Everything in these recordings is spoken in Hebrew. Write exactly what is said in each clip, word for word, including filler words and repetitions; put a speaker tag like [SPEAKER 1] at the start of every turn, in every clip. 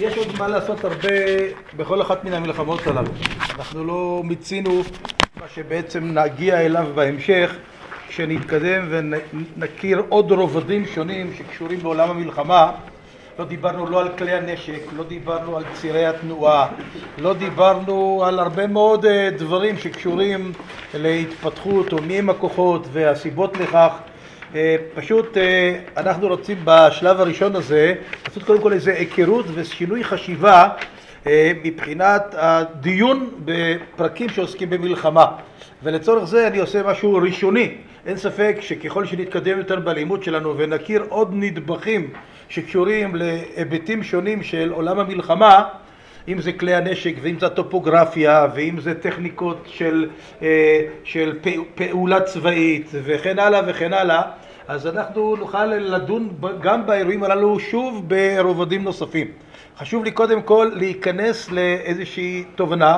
[SPEAKER 1] יש עוד מה לעשות הרבה בכל אחת מן המלחמות הללו. אנחנו לא מיצינו מה שבעצם נגיע אליו בהמשך, כשנתקדם ונכיר עוד רובדים שונים שקשורים בעולם המלחמה. לא דיברנו לא על כלי הנשק, לא דיברנו על צירי התנועה, לא דיברנו על הרבה מאוד דברים שקשורים להתפתחות או מי הכוחות והסיבות לכך. פשוט אנחנו רוצים בשלב הראשון הזה לעשות קודם כל איזה היכרות ושינוי חשיבה מבחינת הדיון בפרקים שעוסקים במלחמה, ולצורך זה אני עושה משהו ראשוני. אין ספק שככל שנתקדם יותר בלימוד שלנו ונכיר עוד נדבכים שקשורים להיבטים שונים של עולם המלחמה, אם זה כלי הנשק ואם זה טופוגרפיה ואם זה טכניקות של, של פעולה צבאית וכן הלאה וכן הלאה, אז אנחנו נוכל לדון גם באירועים הללו שוב ברובדים נוספים. חשוב לי קודם כל להיכנס לאיזושהי תובנה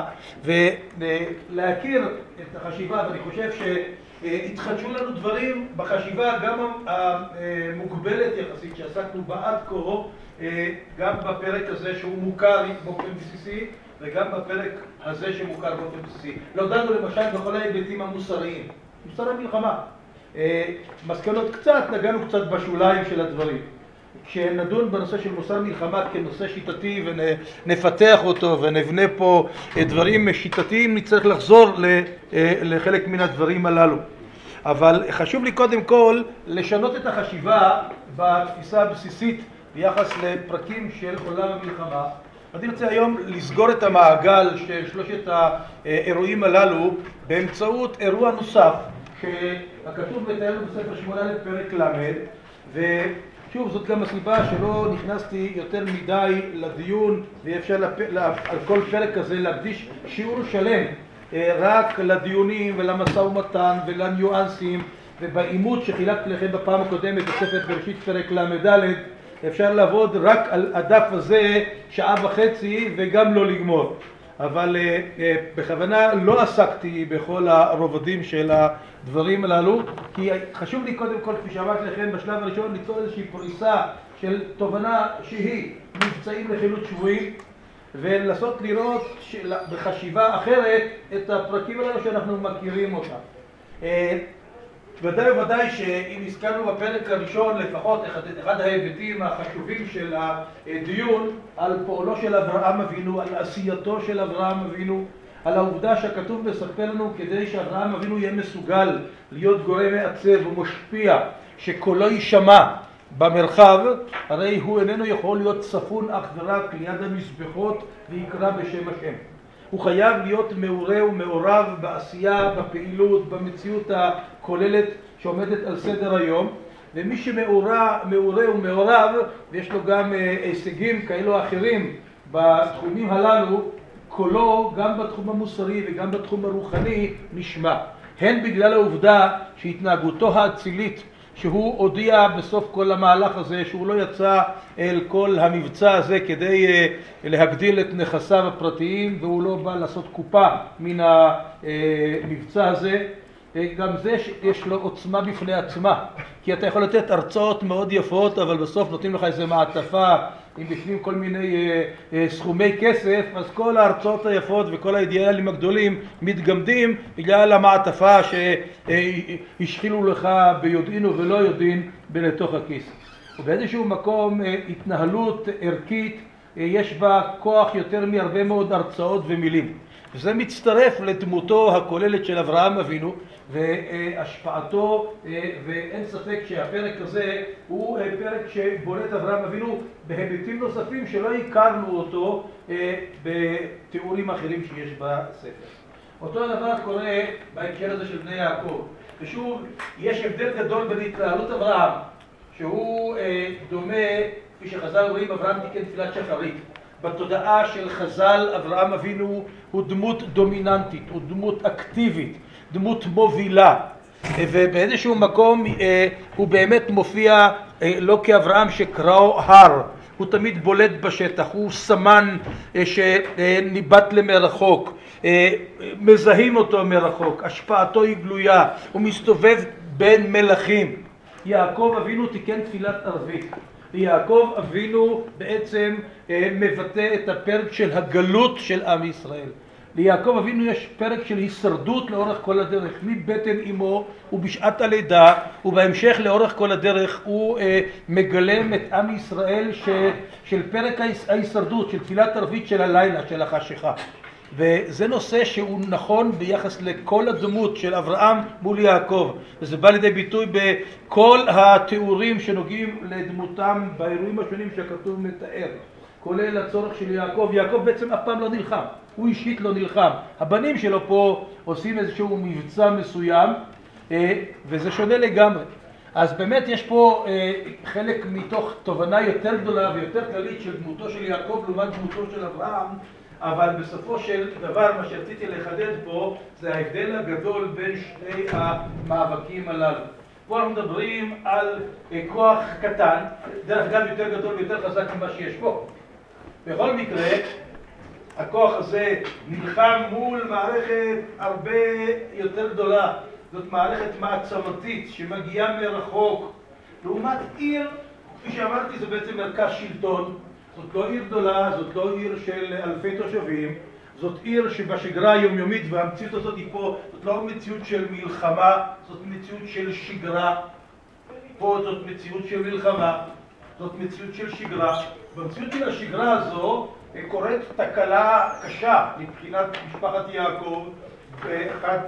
[SPEAKER 1] ולהכיר את החשיבה, ואני חושב שהתחדשו לנו דברים בחשיבה גם המוגבלת יחסית שעסקנו בה עד כה, גם בפרק הזה שהוא מוכר באופן בסיסי וגם בפרק הזה שמוכר באופן בסיסי. לא דנו למשל בכל ההיבטים המוסריים, מוסר המלחמה. מסקנות קצת, נגענו קצת בשוליים של הדברים. כשנדון בנושא של מוסר מלחמה כנושא שיטתי ונפתח אותו ונבנה פה דברים שיטתיים, נצטרך לחזור לחלק מן הדברים הללו. אבל חשוב לי קודם כל לשנות את החשיבה בתפיסה הבסיסית ביחס לפרקים של עולם המלחמה. אני רוצה היום לסגור את המעגל של שלושת האירועים הללו באמצעות אירוע נוסף שהכתוב מתאר בספר שמואל פרק למד, ושוב זאת גם הסיבה שלא נכנסתי יותר מדי לדיון, ואפשר לפ... על כל פרק הזה להקדיש שיעור שלם רק לדיונים ולמשא ומתן ולניואנסים, ובאימות שחילקתי לכם בפעם הקודמת בספר בראשית פרק למד, אפשר לעבוד רק על הדף הזה שעה וחצי וגם לא לגמור. אבל uh, uh, בכוונה לא עסקתי בכל הרובדים של הדברים הללו, כי חשוב לי קודם כל, כפי שאמרתי לכם בשלב הראשון, ליצור איזושהי פריסה של תובנה שהיא מבצעים לחילוץ שבויים, ולנסות לראות של... בחשיבה אחרת את הפרקים הללו שאנחנו מכירים אותם. Uh, ודאי וודאי שאם הזכרנו בפרק הראשון לפחות אחד, אחד ההיבטים החשובים של הדיון על פועלו של אברהם אבינו, על עשייתו של אברהם אבינו, על העובדה שהכתוב מספר לנו כדי שאברהם אבינו יהיה מסוגל להיות גורם מעצב ומשפיע, שקולו יישמע במרחב, הרי הוא איננו יכול להיות צפון אך ורק ליד המזבחות ויקרא בשם השם. הוא חייב להיות מעורה ומעורב בעשייה, בפעילות, במציאות הכוללת שעומדת על סדר היום, ומי שמעורה, מעורה ומעורב, ויש לו גם הישגים כאלו או אחרים בתחומים הללו, קולו גם בתחום המוסרי וגם בתחום הרוחני נשמע. הן בגלל העובדה שהתנהגותו האצילית, שהוא הודיע בסוף כל המהלך הזה שהוא לא יצא אל כל המבצע הזה כדי להגדיל את נכסיו הפרטיים, והוא לא בא לעשות קופה מן המבצע הזה. גם זה יש לו עוצמה בפני עצמה, כי אתה יכול לתת הרצאות מאוד יפות, אבל בסוף נותנים לך איזה מעטפה עם בפנים כל מיני סכומי כסף, אז כל ההרצאות היפות וכל האידיאלים הגדולים מתגמדים בגלל המעטפה שהשחילו לך ביודעין ולא יודעין בלתוך הכיס. ובאיזשהו מקום התנהלות ערכית יש בה כוח יותר מהרבה מאוד הרצאות ומילים. וזה מצטרף לדמותו הכוללת של אברהם אבינו והשפעתו, ואין ספק שהפרק הזה הוא פרק שבולט אברהם אבינו בהיבטים נוספים שלא הכרנו אותו בתיאורים אחרים שיש בספר. אותו הדבר קורה בהקשר הזה של בני יעקב, ושוב יש הבדל גדול בין התנהלות אברהם, שהוא דומה, כפי שחז"ל רואים, אברהם תיקן תפילת שחרית. בתודעה של חז"ל אברהם אבינו הוא דמות דומיננטית, הוא דמות אקטיבית, דמות מובילה, ובאיזשהו מקום הוא באמת מופיע לא כאברהם שקראו הר, הוא תמיד בולט בשטח, הוא סמן שניבט למרחוק, מזהים אותו מרחוק, השפעתו היא גלויה, הוא מסתובב בין מלכים. יעקב אבינו תיקן תפילת ערבית, ויעקב אבינו בעצם מבטא את הפרק של הגלות של עם ישראל. ליעקב אבינו יש פרק של הישרדות לאורך כל הדרך, מבטן אמו ובשעת הלידה, ובהמשך לאורך כל הדרך הוא אה, מגלם את עם ישראל ש, של פרק ההישרדות, של תפילת ערבית של הלילה, של החשיכה. וזה נושא שהוא נכון ביחס לכל הדמות של אברהם מול יעקב, וזה בא לידי ביטוי בכל התיאורים שנוגעים לדמותם באירועים השונים שהכתוב מתאר, כולל הצורך של יעקב. יעקב בעצם אף פעם לא נלחם, הוא אישית לא נלחם. הבנים שלו פה עושים איזשהו מבצע מסוים, וזה שונה לגמרי. אז באמת יש פה חלק מתוך תובנה יותר גדולה ויותר כללית של דמותו של יעקב לעומת דמותו של אברהם, אבל בסופו של דבר מה שרציתי לחדד פה זה ההבדל הגדול בין שני המאבקים הללו. פה אנחנו מדברים על כוח קטן, דרך אגב יותר גדול ויותר חזק ממה שיש פה. בכל מקרה, הכוח הזה נלחם מול מערכת הרבה יותר גדולה. זאת מערכת מעצמתית שמגיעה מרחוק. לעומת עיר, כפי שאמרתי, זה בעצם מרכז שלטון. זאת לא עיר גדולה, זאת לא עיר של אלפי תושבים. זאת עיר שבשגרה היומיומית, והמציאות הזאת היא פה, זאת לא מציאות של מלחמה, זאת מציאות של שגרה. פה זאת מציאות של מלחמה, זאת מציאות של שגרה. במציאות של השגרה הזו קורית תקלה קשה מבחינת משפחת יעקב, ואחד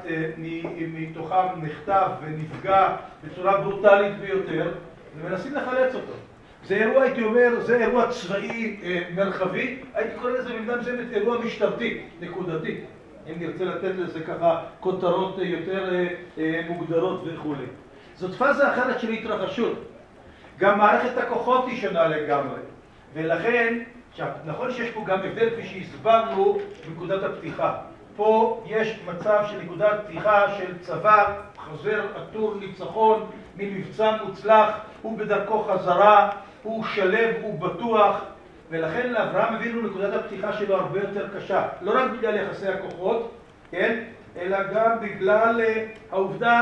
[SPEAKER 1] מתוכם נחטף ונפגע בצורה ברוטלית ביותר, ומנסים לחלץ אותו. זה אירוע, הייתי אומר, זה אירוע צבאי מרחבי, הייתי קורא לזה במידה מסוימת אירוע משטרתי, נקודתי. אם נרצה לתת לזה ככה כותרות יותר מוגדרות וכו'. זאת פאזה אחרת של התרחשות. גם מערכת הכוחות היא שונה לגמרי. ולכן, נכון שיש פה גם הבדל כפי שהסברנו בנקודת הפתיחה. פה יש מצב של נקודת פתיחה של צבא, חוזר, עטור, ניצחון, ממבצע מוצלח, הוא בדרכו חזרה, הוא שלב, הוא בטוח, ולכן לאברהם אבינו נקודת הפתיחה שלו הרבה יותר קשה. לא רק בגלל יחסי הכוחות, כן? אלא גם בגלל העובדה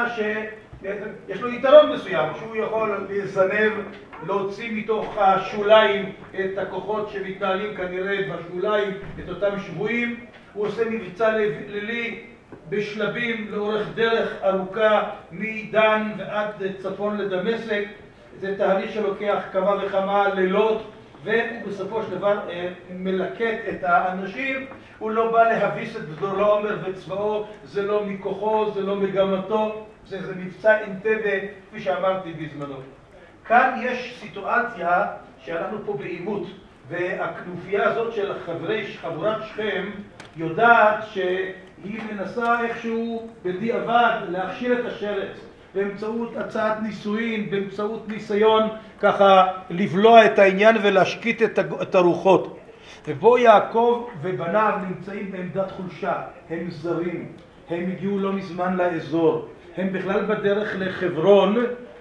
[SPEAKER 1] שיש לו יתרון מסוים, שהוא יכול לזנב, להוציא מתוך השוליים את הכוחות שמתנהלים כנראה בשוליים, את אותם שבויים. הוא עושה מבצע לילי בשלבים לאורך דרך ארוכה מדן ועד צפון לדמשק. זה תהליך שלוקח כמה וכמה לילות, והוא בסופו של דבר מלקט את האנשים. הוא לא בא להביס את גדול עומר וצבאו, זה לא מכוחו, זה לא מגמתו, זה, זה מבצע אינטבה, כפי שאמרתי בזמנו. כאן יש סיטואציה שאנחנו פה בעימות, והכנופיה הזאת של חברי חבורת שכם יודעת שהיא מנסה איכשהו בדיעבד להכשיל את השרץ באמצעות הצעת נישואין, באמצעות ניסיון ככה לבלוע את העניין ולהשקיט את הרוחות. ובו יעקב ובניו נמצאים בעמדת חולשה, הם זרים, הם הגיעו לא מזמן לאזור, הם בכלל בדרך לחברון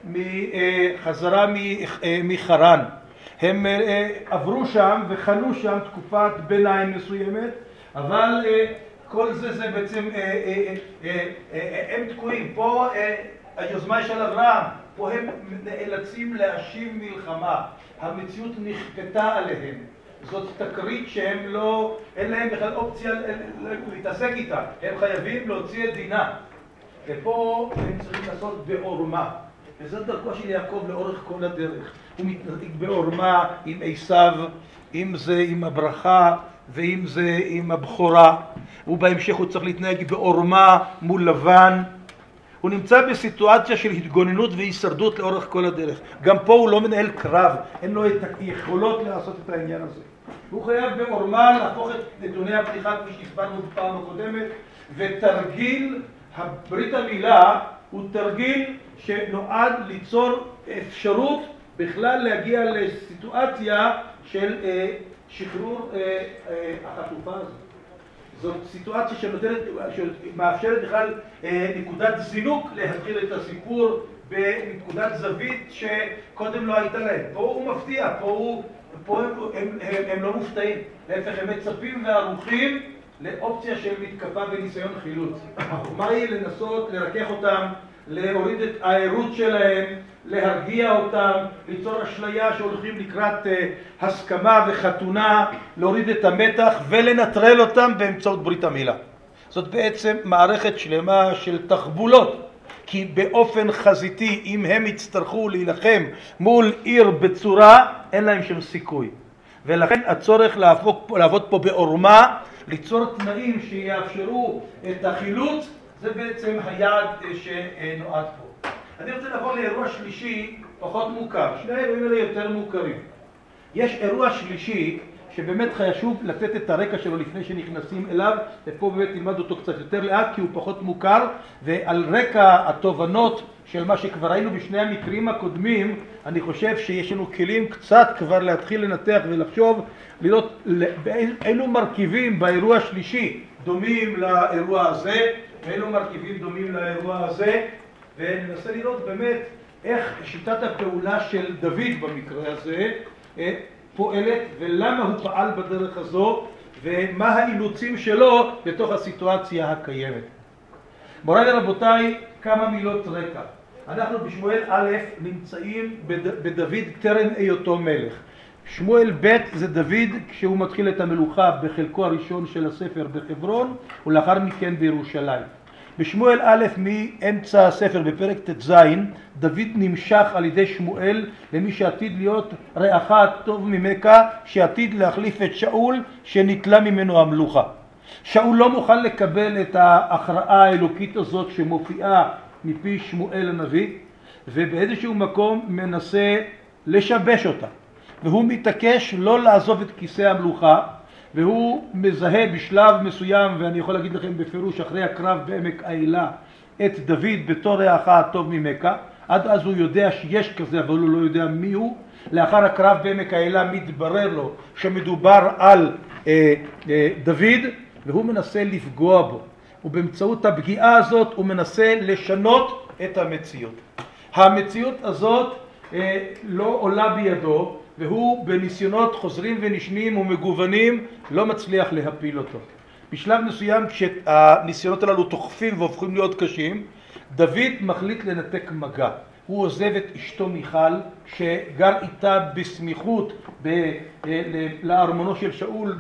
[SPEAKER 1] מחזרה מחרן. הם עברו שם וחנו שם תקופת ביניים מסוימת, אבל כל זה זה בעצם, הם תקועים. פה היוזמה של אברהם, פה הם נאלצים להשיב מלחמה, המציאות נכפתה עליהם. זאת תקרית שהם לא, אין להם בכלל אופציה להתעסק איתה, הם חייבים להוציא את דינה. ופה הם צריכים לעשות בעורמה, וזאת דרכו של יעקב לאורך כל הדרך. הוא מתנהג בעורמה עם עשיו, אם זה עם הברכה ואם זה עם הבכורה, ובהמשך הוא צריך להתנהג בעורמה מול לבן. הוא נמצא בסיטואציה של התגוננות והישרדות לאורך כל הדרך. גם פה הוא לא מנהל קרב, אין לו את היכולות לעשות את העניין הזה. הוא חייב בעורמה להפוך את נתוני הפתיחה כפי שהסברנו בפעם הקודמת, ותרגיל הברית המילה הוא תרגיל שנועד ליצור אפשרות בכלל להגיע לסיטואציה של אה, שחרור אה, אה, החטופה הזאת. זאת סיטואציה שנותנת, שמאפשרת בכלל אה, נקודת זינוק להתחיל את הסיפור בנקודת זווית שקודם לא הייתה להם. פה הוא מפתיע, פה, הוא, פה הם, הם, הם, הם לא מופתעים, להפך הם מצפים וערוכים לאופציה של מתקפה וניסיון חילוץ. מה היא לנסות לרכך אותם להוריד את הערות שלהם, להרגיע אותם, ליצור אשליה שהולכים לקראת uh, הסכמה וחתונה, להוריד את המתח ולנטרל אותם באמצעות ברית המילה. זאת בעצם מערכת שלמה של תחבולות, כי באופן חזיתי, אם הם יצטרכו להילחם מול עיר בצורה, אין להם שם סיכוי. ולכן הצורך לעבוד, לעבוד פה בעורמה, ליצור תנאים שיאפשרו את החילוץ, זה בעצם היעד שנועד פה. אני רוצה לעבור לאירוע שלישי פחות מוכר. שני האירועים האלה יותר מוכרים. יש אירוע שלישי שבאמת חשוב לתת את הרקע שלו לפני שנכנסים אליו, ופה באמת נלמד אותו קצת יותר לאט כי הוא פחות מוכר, ועל רקע התובנות של מה שכבר ראינו בשני המקרים הקודמים, אני חושב שיש לנו כלים קצת כבר להתחיל לנתח ולחשוב, לראות אילו מרכיבים באירוע השלישי דומים לאירוע הזה, ואילו מרכיבים דומים לאירוע הזה, וננסה לראות באמת איך שיטת הפעולה של דוד במקרה הזה פועלת, ולמה הוא פעל בדרך הזו, ומה האילוצים שלו בתוך הסיטואציה הקיימת. מוריי ורבותיי, כמה מילות רקע. אנחנו בשמואל א' נמצאים בד... בדוד טרם היותו מלך. שמואל ב' זה דוד כשהוא מתחיל את המלוכה בחלקו הראשון של הספר בחברון, ולאחר מכן בירושלים. בשמואל א' מאמצע הספר בפרק ט"ז, דוד נמשך על ידי שמואל למי שעתיד להיות רעך טוב ממך, שעתיד להחליף את שאול שנטלה ממנו המלוכה. שאול לא מוכן לקבל את ההכרעה האלוקית הזאת שמופיעה מפי שמואל הנביא, ובאיזשהו מקום מנסה לשבש אותה. והוא מתעקש לא לעזוב את כיסא המלוכה, והוא מזהה בשלב מסוים, ואני יכול להגיד לכם בפירוש אחרי הקרב בעמק האלה, את דוד בתור רעך הטוב ממך. עד אז הוא יודע שיש כזה, אבל הוא לא יודע מי הוא. לאחר הקרב בעמק האלה מתברר לו שמדובר על אה, אה, דוד, והוא מנסה לפגוע בו. ובאמצעות הפגיעה הזאת הוא מנסה לשנות את המציאות. המציאות הזאת אה, לא עולה בידו, והוא בניסיונות חוזרים ונשנים ומגוונים לא מצליח להפיל אותו. בשלב מסוים כשהניסיונות הללו תוחפים והופכים להיות קשים, דוד מחליט לנתק מגע. הוא עוזב את אשתו מיכל שגר איתה בסמיכות ב- לארמונו של שאול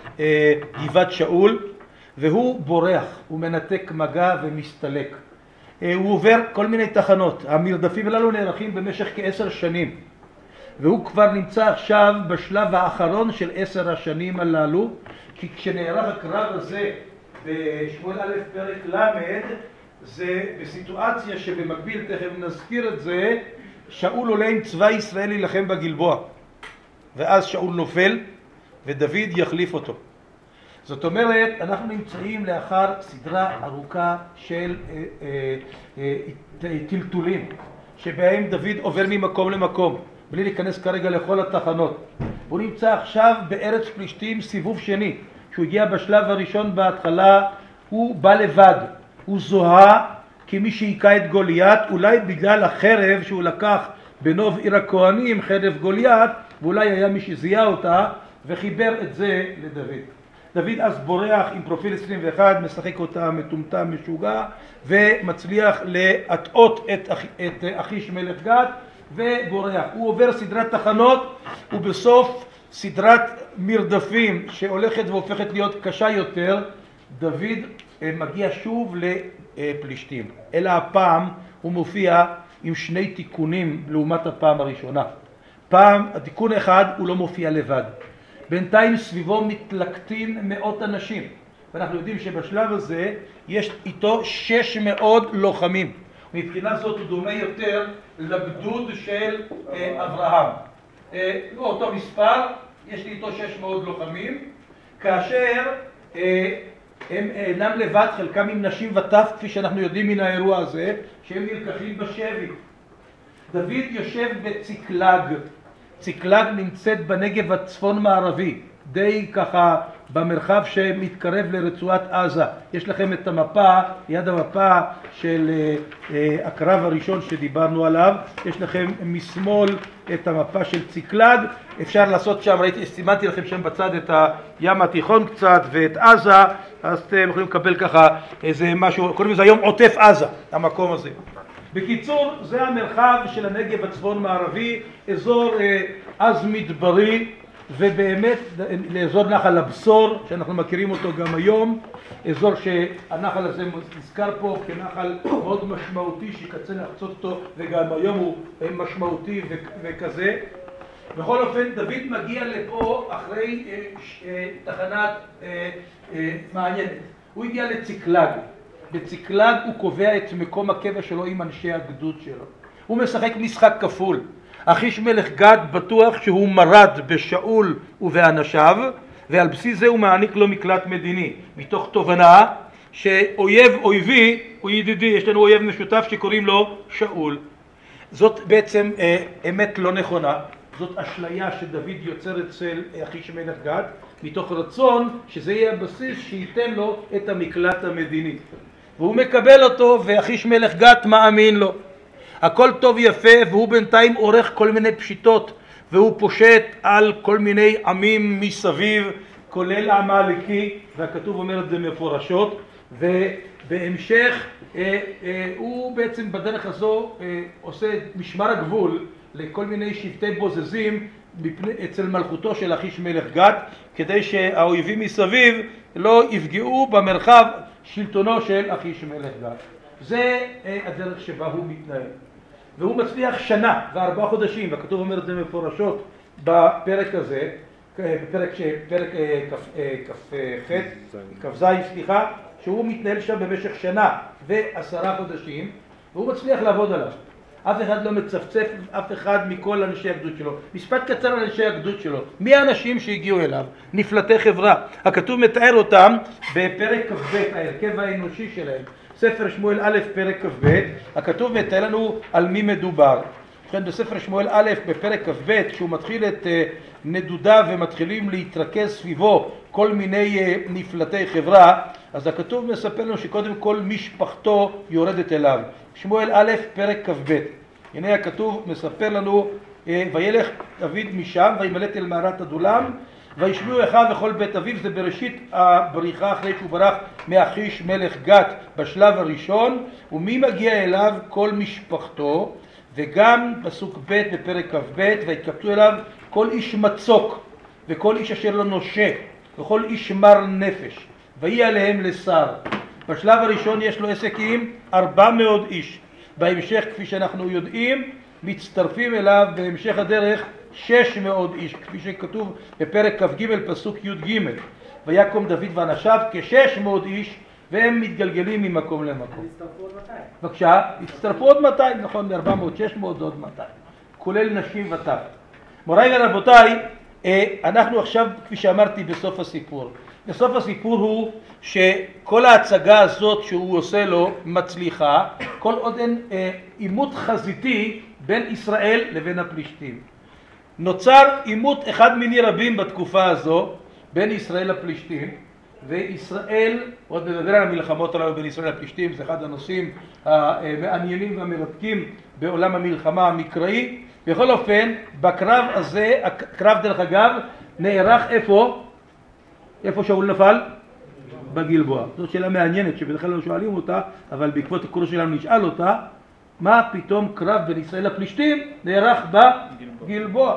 [SPEAKER 1] בגבעת שאול, והוא בורח, הוא מנתק מגע ומסתלק. הוא עובר כל מיני תחנות. המרדפים הללו נערכים במשך כעשר שנים. והוא כבר נמצא עכשיו בשלב האחרון של עשר השנים הללו, כי כשנערך הקרב הזה בשמואל א' פרק למד, זה בסיטואציה שבמקביל, תכף נזכיר את זה, שאול עולה עם צבא ישראל להילחם בגלבוע. ואז שאול נופל ודוד יחליף אותו. זאת אומרת, אנחנו נמצאים לאחר סדרה ארוכה של אה, אה, אה, טלטולים, שבהם דוד עובר ממקום למקום. בלי להיכנס כרגע לכל התחנות. הוא נמצא עכשיו בארץ פלישתים סיבוב שני. כשהוא הגיע בשלב הראשון בהתחלה, הוא בא לבד. הוא זוהה כמי שהיכה את גוליית, אולי בגלל החרב שהוא לקח בנוב עיר הכהנים, חרב גוליית, ואולי היה מי שזיהה אותה וחיבר את זה לדוד. דוד אז בורח עם פרופיל עשרים ואחת, משחק אותה מטומטם משוגע, ומצליח להטעות את, את אחיש מלך גת, ובורח. הוא עובר סדרת תחנות, ובסוף סדרת מרדפים שהולכת והופכת להיות קשה יותר, דוד מגיע שוב לפלישתים. אלא הפעם הוא מופיע עם שני תיקונים לעומת הפעם הראשונה. פעם, התיקון אחד, הוא לא מופיע לבד. בינתיים סביבו מתלקטים מאות אנשים. ואנחנו יודעים שבשלב הזה יש איתו שש מאות לוחמים. מבחינה זאת הוא דומה יותר לגדוד של אה, אברהם. אה, לא אותו מספר, יש לי איתו שש מאות לוחמים, כאשר אה, הם אינם לבד, חלקם עם נשים וטף, כפי שאנחנו יודעים מן האירוע הזה, שהם נלקחים בשבי. דוד יושב בציקלג. ציקלג נמצאת בנגב הצפון מערבי, די ככה במרחב שמתקרב לרצועת עזה. יש לכם את המפה, יד המפה של uh, uh, הקרב הראשון שדיברנו עליו. יש לכם משמאל את המפה של ציקלג. אפשר לעשות שם, ראיתי, סימנתי לכם שם בצד את הים התיכון קצת ואת עזה, אז אתם יכולים לקבל ככה איזה משהו, קוראים לזה היום עוטף עזה, המקום הזה. בקיצור, זה המרחב של הנגב הצפון מערבי, אזור אה, אז מדברי, ובאמת לאזור נחל הבשור, שאנחנו מכירים אותו גם היום, אזור שהנחל הזה נזכר פה כנחל מאוד משמעותי שקצה לחצות אותו, וגם היום הוא משמעותי וכזה. בכל אופן, דוד מגיע לפה אחרי אה, אה, תחנת אה, אה, מעניינת. הוא הגיע לציקלג. בציקלג הוא קובע את מקום הקבע שלו עם אנשי הגדוד שלו. הוא משחק משחק כפול. אחיש מלך גד בטוח שהוא מרד בשאול ובאנשיו, ועל בסיס זה הוא מעניק לו מקלט מדיני, מתוך תובנה שאויב אויבי הוא ידידי, יש לנו אויב משותף שקוראים לו שאול. זאת בעצם אה, אמת לא נכונה, זאת אשליה שדוד יוצר אצל אחיש מלך גד, מתוך רצון שזה יהיה הבסיס שייתן לו את המקלט המדיני. והוא מקבל אותו, ואחיש מלך גד מאמין לו. הכל טוב יפה, והוא בינתיים עורך כל מיני פשיטות, והוא פושט על כל מיני עמים מסביב, כולל העמלקי, והכתוב אומר את זה מפורשות, ובהמשך אה, אה, הוא בעצם בדרך הזו אה, עושה משמר הגבול לכל מיני שבטי בוזזים אצל מלכותו של אחיש מלך גד, כדי שהאויבים מסביב לא יפגעו במרחב שלטונו של אחיש מלך גד. זה אה, הדרך שבה הוא מתנהל. והוא מצליח שנה וארבעה חודשים, והכתוב אומר את זה מפורשות בפרק הזה, בפרק פרק כ"ח, כ"ז, סליחה, שהוא מתנהל שם במשך שנה ועשרה חודשים, והוא מצליח לעבוד עליו. אף אחד לא מצפצף, אף אחד מכל אנשי הגדוד שלו. משפט קצר על אנשי הגדוד שלו. מי האנשים שהגיעו אליו? נפלטי חברה. הכתוב מתאר אותם בפרק כ"ב, ההרכב האנושי שלהם. ספר שמואל א' פרק כ"ב, הכתוב מתאר לנו על מי מדובר. לכן בספר שמואל א' בפרק כ"ב, כשהוא מתחיל את נדודה ומתחילים להתרכז סביבו כל מיני נפלטי חברה, אז הכתוב מספר לנו שקודם כל משפחתו יורדת אליו. שמואל א' פרק כ"ב. הנה הכתוב מספר לנו, וילך דוד משם וימלט אל מערת אדולם, וישמעו אחיו וכל בית אביו. זה בראשית הבריחה אחרי שהוא ברח מאחיש מלך גת בשלב הראשון, ומי מגיע אליו? כל משפחתו. וגם פסוק ב' בפרק כ"ב, והתקבצו אליו כל איש מצוק וכל איש אשר לא נושה וכל איש מר נפש, ויהי עליהם לשר. בשלב הראשון יש לו עסק עם ארבע מאות איש. בהמשך, כפי שאנחנו יודעים, מצטרפים אליו בהמשך הדרך שש מאות איש, כפי שכתוב בפרק כ"ג פסוק י"ג. ויקום דוד ואנשיו כ-שש מאות איש, והם מתגלגלים ממקום למקום.
[SPEAKER 2] הצטרפו עוד מאתיים.
[SPEAKER 1] בבקשה, הצטרפו עוד מאתיים, נכון, מ-ארבע מאות, שש מאות עוד מאתיים, כולל נשים וטף. מוריי ורבותיי, אנחנו עכשיו, כפי שאמרתי, בסוף הסיפור. בסוף הסיפור הוא שכל ההצגה הזאת שהוא עושה לו מצליחה, כל עוד אין עימות חזיתי בין ישראל לבין הפלישתים. נוצר עימות אחד מיני רבים בתקופה הזו בין ישראל לפלישתים, וישראל, עוד נדבר על המלחמות הללו בין ישראל לפלישתים, זה אחד הנושאים המעניינים והמרתקים בעולם המלחמה המקראי. בכל אופן, בקרב הזה, הקרב דרך אגב, נערך איפה? איפה שאול נפל? בגלבוע. זאת שאלה מעניינת שבדרך כלל לא שואלים אותה, אבל בעקבות הקורס שלנו נשאל אותה, מה פתאום קרב בין ישראל לפלישתים נערך בגלבוע?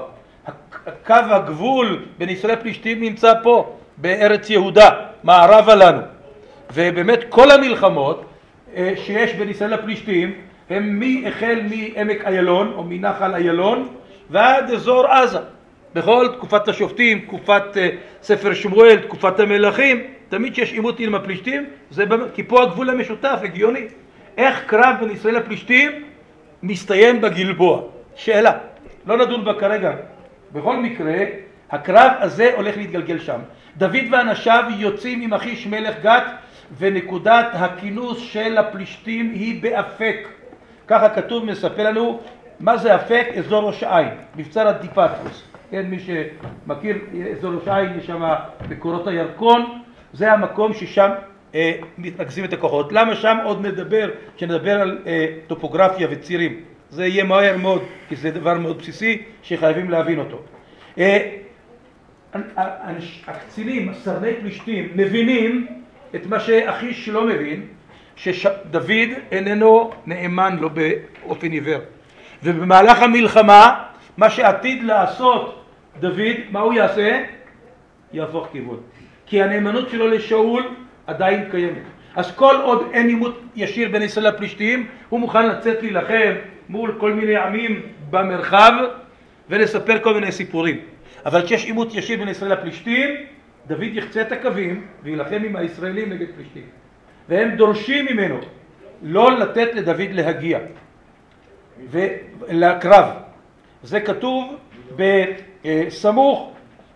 [SPEAKER 1] קו הגבול בין ישראל לפלישתים נמצא פה, בארץ יהודה, מערבה לנו. ובאמת כל המלחמות שיש בין ישראל לפלישתים הם החל מעמק איילון או מנחל איילון ועד אזור עזה. בכל תקופת השופטים, תקופת ספר שמואל, תקופת המלכים, תמיד שיש עימות עם הפלישתים, זה כי פה הגבול המשותף, הגיוני. איך קרב בין ישראל לפלישתים מסתיים בגלבוע? שאלה, לא נדון בה כרגע. בכל מקרה, הקרב הזה הולך להתגלגל שם. דוד ואנשיו יוצאים עם אחיש מלך גת, ונקודת הכינוס של הפלישתים היא באפק. ככה כתוב, מספר לנו מה זה אפק, אזור ראש העין, מבצר הדיפטרוס. כן, מי שמכיר אזור ראש העין, יש שם בקורות הירקון, זה המקום ששם אה, מתרכזים את הכוחות. למה שם עוד נדבר, שנדבר על אה, טופוגרפיה וצירים? זה יהיה מהר מאוד, כי זה דבר מאוד בסיסי שחייבים להבין אותו. אה, הקצינים, סרני פלישתים, מבינים את מה שאחיש לא מבין, שדוד איננו נאמן לו באופן עיוור. ובמהלך המלחמה, מה שעתיד לעשות דוד, מה הוא יעשה? יהפוך כיוון. כי הנאמנות שלו לשאול עדיין קיימת. אז כל עוד אין עימות ישיר בין ישראל לפלישתים, הוא מוכן לצאת להילחם מול כל מיני עמים במרחב ולספר כל מיני סיפורים. אבל כשיש עימות ישיר בין ישראל לפלישתים, דוד יחצה את הקווים וילחם עם הישראלים נגד פלישתים. והם דורשים ממנו לא לתת לדוד להגיע ולקרב. זה כתוב בסמוך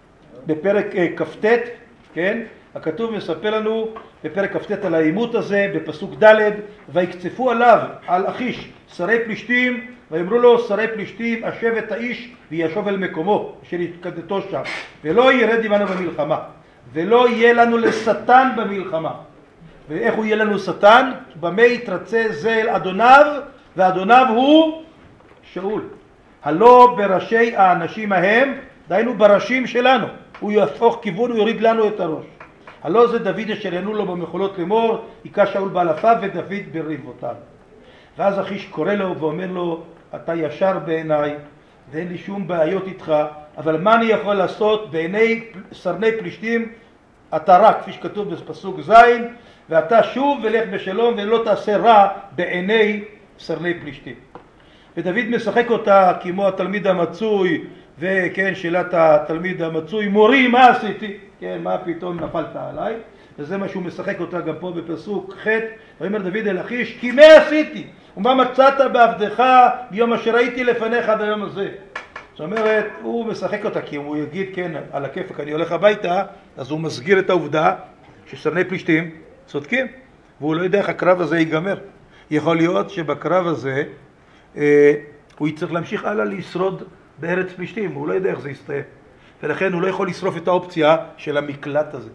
[SPEAKER 1] בפרק כ"ט, כן? הכתוב מספר לנו בפרק כ"ט על העימות הזה, בפסוק ד' ויקצפו עליו, על אחיש, שרי פלישתים, ואמרו לו שרי פלישתים, השב את האיש וישוב אל מקומו, אשר התקדתו שם, ולא ירד עמנו במלחמה, ולא יהיה לנו לשטן במלחמה. ואיך הוא יהיה לנו שטן? במה יתרצה זה אל אדוניו, ואדוניו הוא שאול. הלא בראשי האנשים ההם, דיינו בראשים שלנו, הוא יהפוך כיוון, הוא יוריד לנו את הראש. הלא זה דוד אשר יענו לו במחולות לאמור, היכה שאול באלפיו ודוד בריבותיו. ואז אחיש קורא לו ואומר לו, אתה ישר בעיניי ואין לי שום בעיות איתך, אבל מה אני יכול לעשות? בעיני סרני פלישתים אתה רע, כפי שכתוב בפסוק ז', ואתה שוב ולך בשלום ולא תעשה רע בעיני סרני פלישתים. ודוד משחק אותה כמו התלמיד המצוי, וכן, שאלת התלמיד המצוי, מורי מה עשיתי? כן, מה פתאום נפלת עליי? וזה מה שהוא משחק אותה גם פה בפסוק ח', ואומר דוד אל אחיש, כי מה עשיתי? ומה מצאת בעבדך ביום אשר הייתי לפניך עד היום הזה? זאת אומרת, הוא משחק אותה, כי אם הוא יגיד, כן, על הכיפק אני הולך הביתה, אז הוא מסגיר את העובדה שסרני פלישתים צודקים, והוא לא יודע איך הקרב הזה ייגמר. יכול להיות שבקרב הזה אה, הוא יצטרך להמשיך הלאה לשרוד בארץ פלישתים, הוא לא יודע איך זה יסתיים. ולכן הוא לא יכול לשרוף את האופציה של המקלט הזה.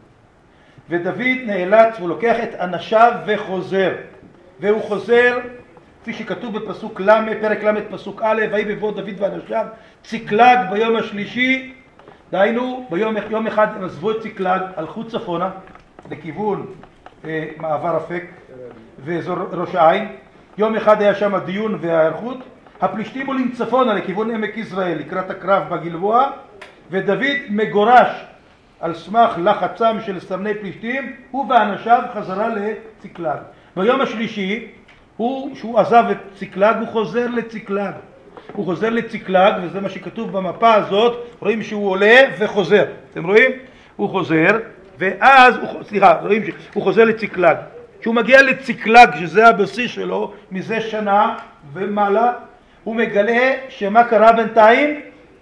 [SPEAKER 1] ודוד נאלץ, הוא לוקח את אנשיו וחוזר. והוא חוזר, כפי שכתוב בפסוק ל', פרק ל' פסוק א', ויהי בבוא דוד ואנשיו ציקלג ביום השלישי, דהיינו ביום יום אחד הם עזבו את ציקלג, הלכו צפונה לכיוון אה, מעבר אפק ואזור ראש העין. יום אחד היה שם הדיון וההיערכות. הפלישתים עולים צפונה לכיוון עמק יזרעאל לקראת הקרב בגלבוע, ודוד מגורש על סמך לחצם של סרני פלישתים, הוא ואנשיו חזרה לציקלג. ביום השלישי, הוא, שהוא עזב את ציקלג, הוא חוזר לציקלג. הוא חוזר לציקלג, וזה מה שכתוב במפה הזאת, רואים שהוא עולה וחוזר. אתם רואים? הוא חוזר, ואז, הוא, סליחה, רואים שהוא חוזר לציקלג. כשהוא מגיע לציקלג, שזה הבסיס שלו, מזה שנה ומעלה, הוא מגלה שמה קרה בינתיים?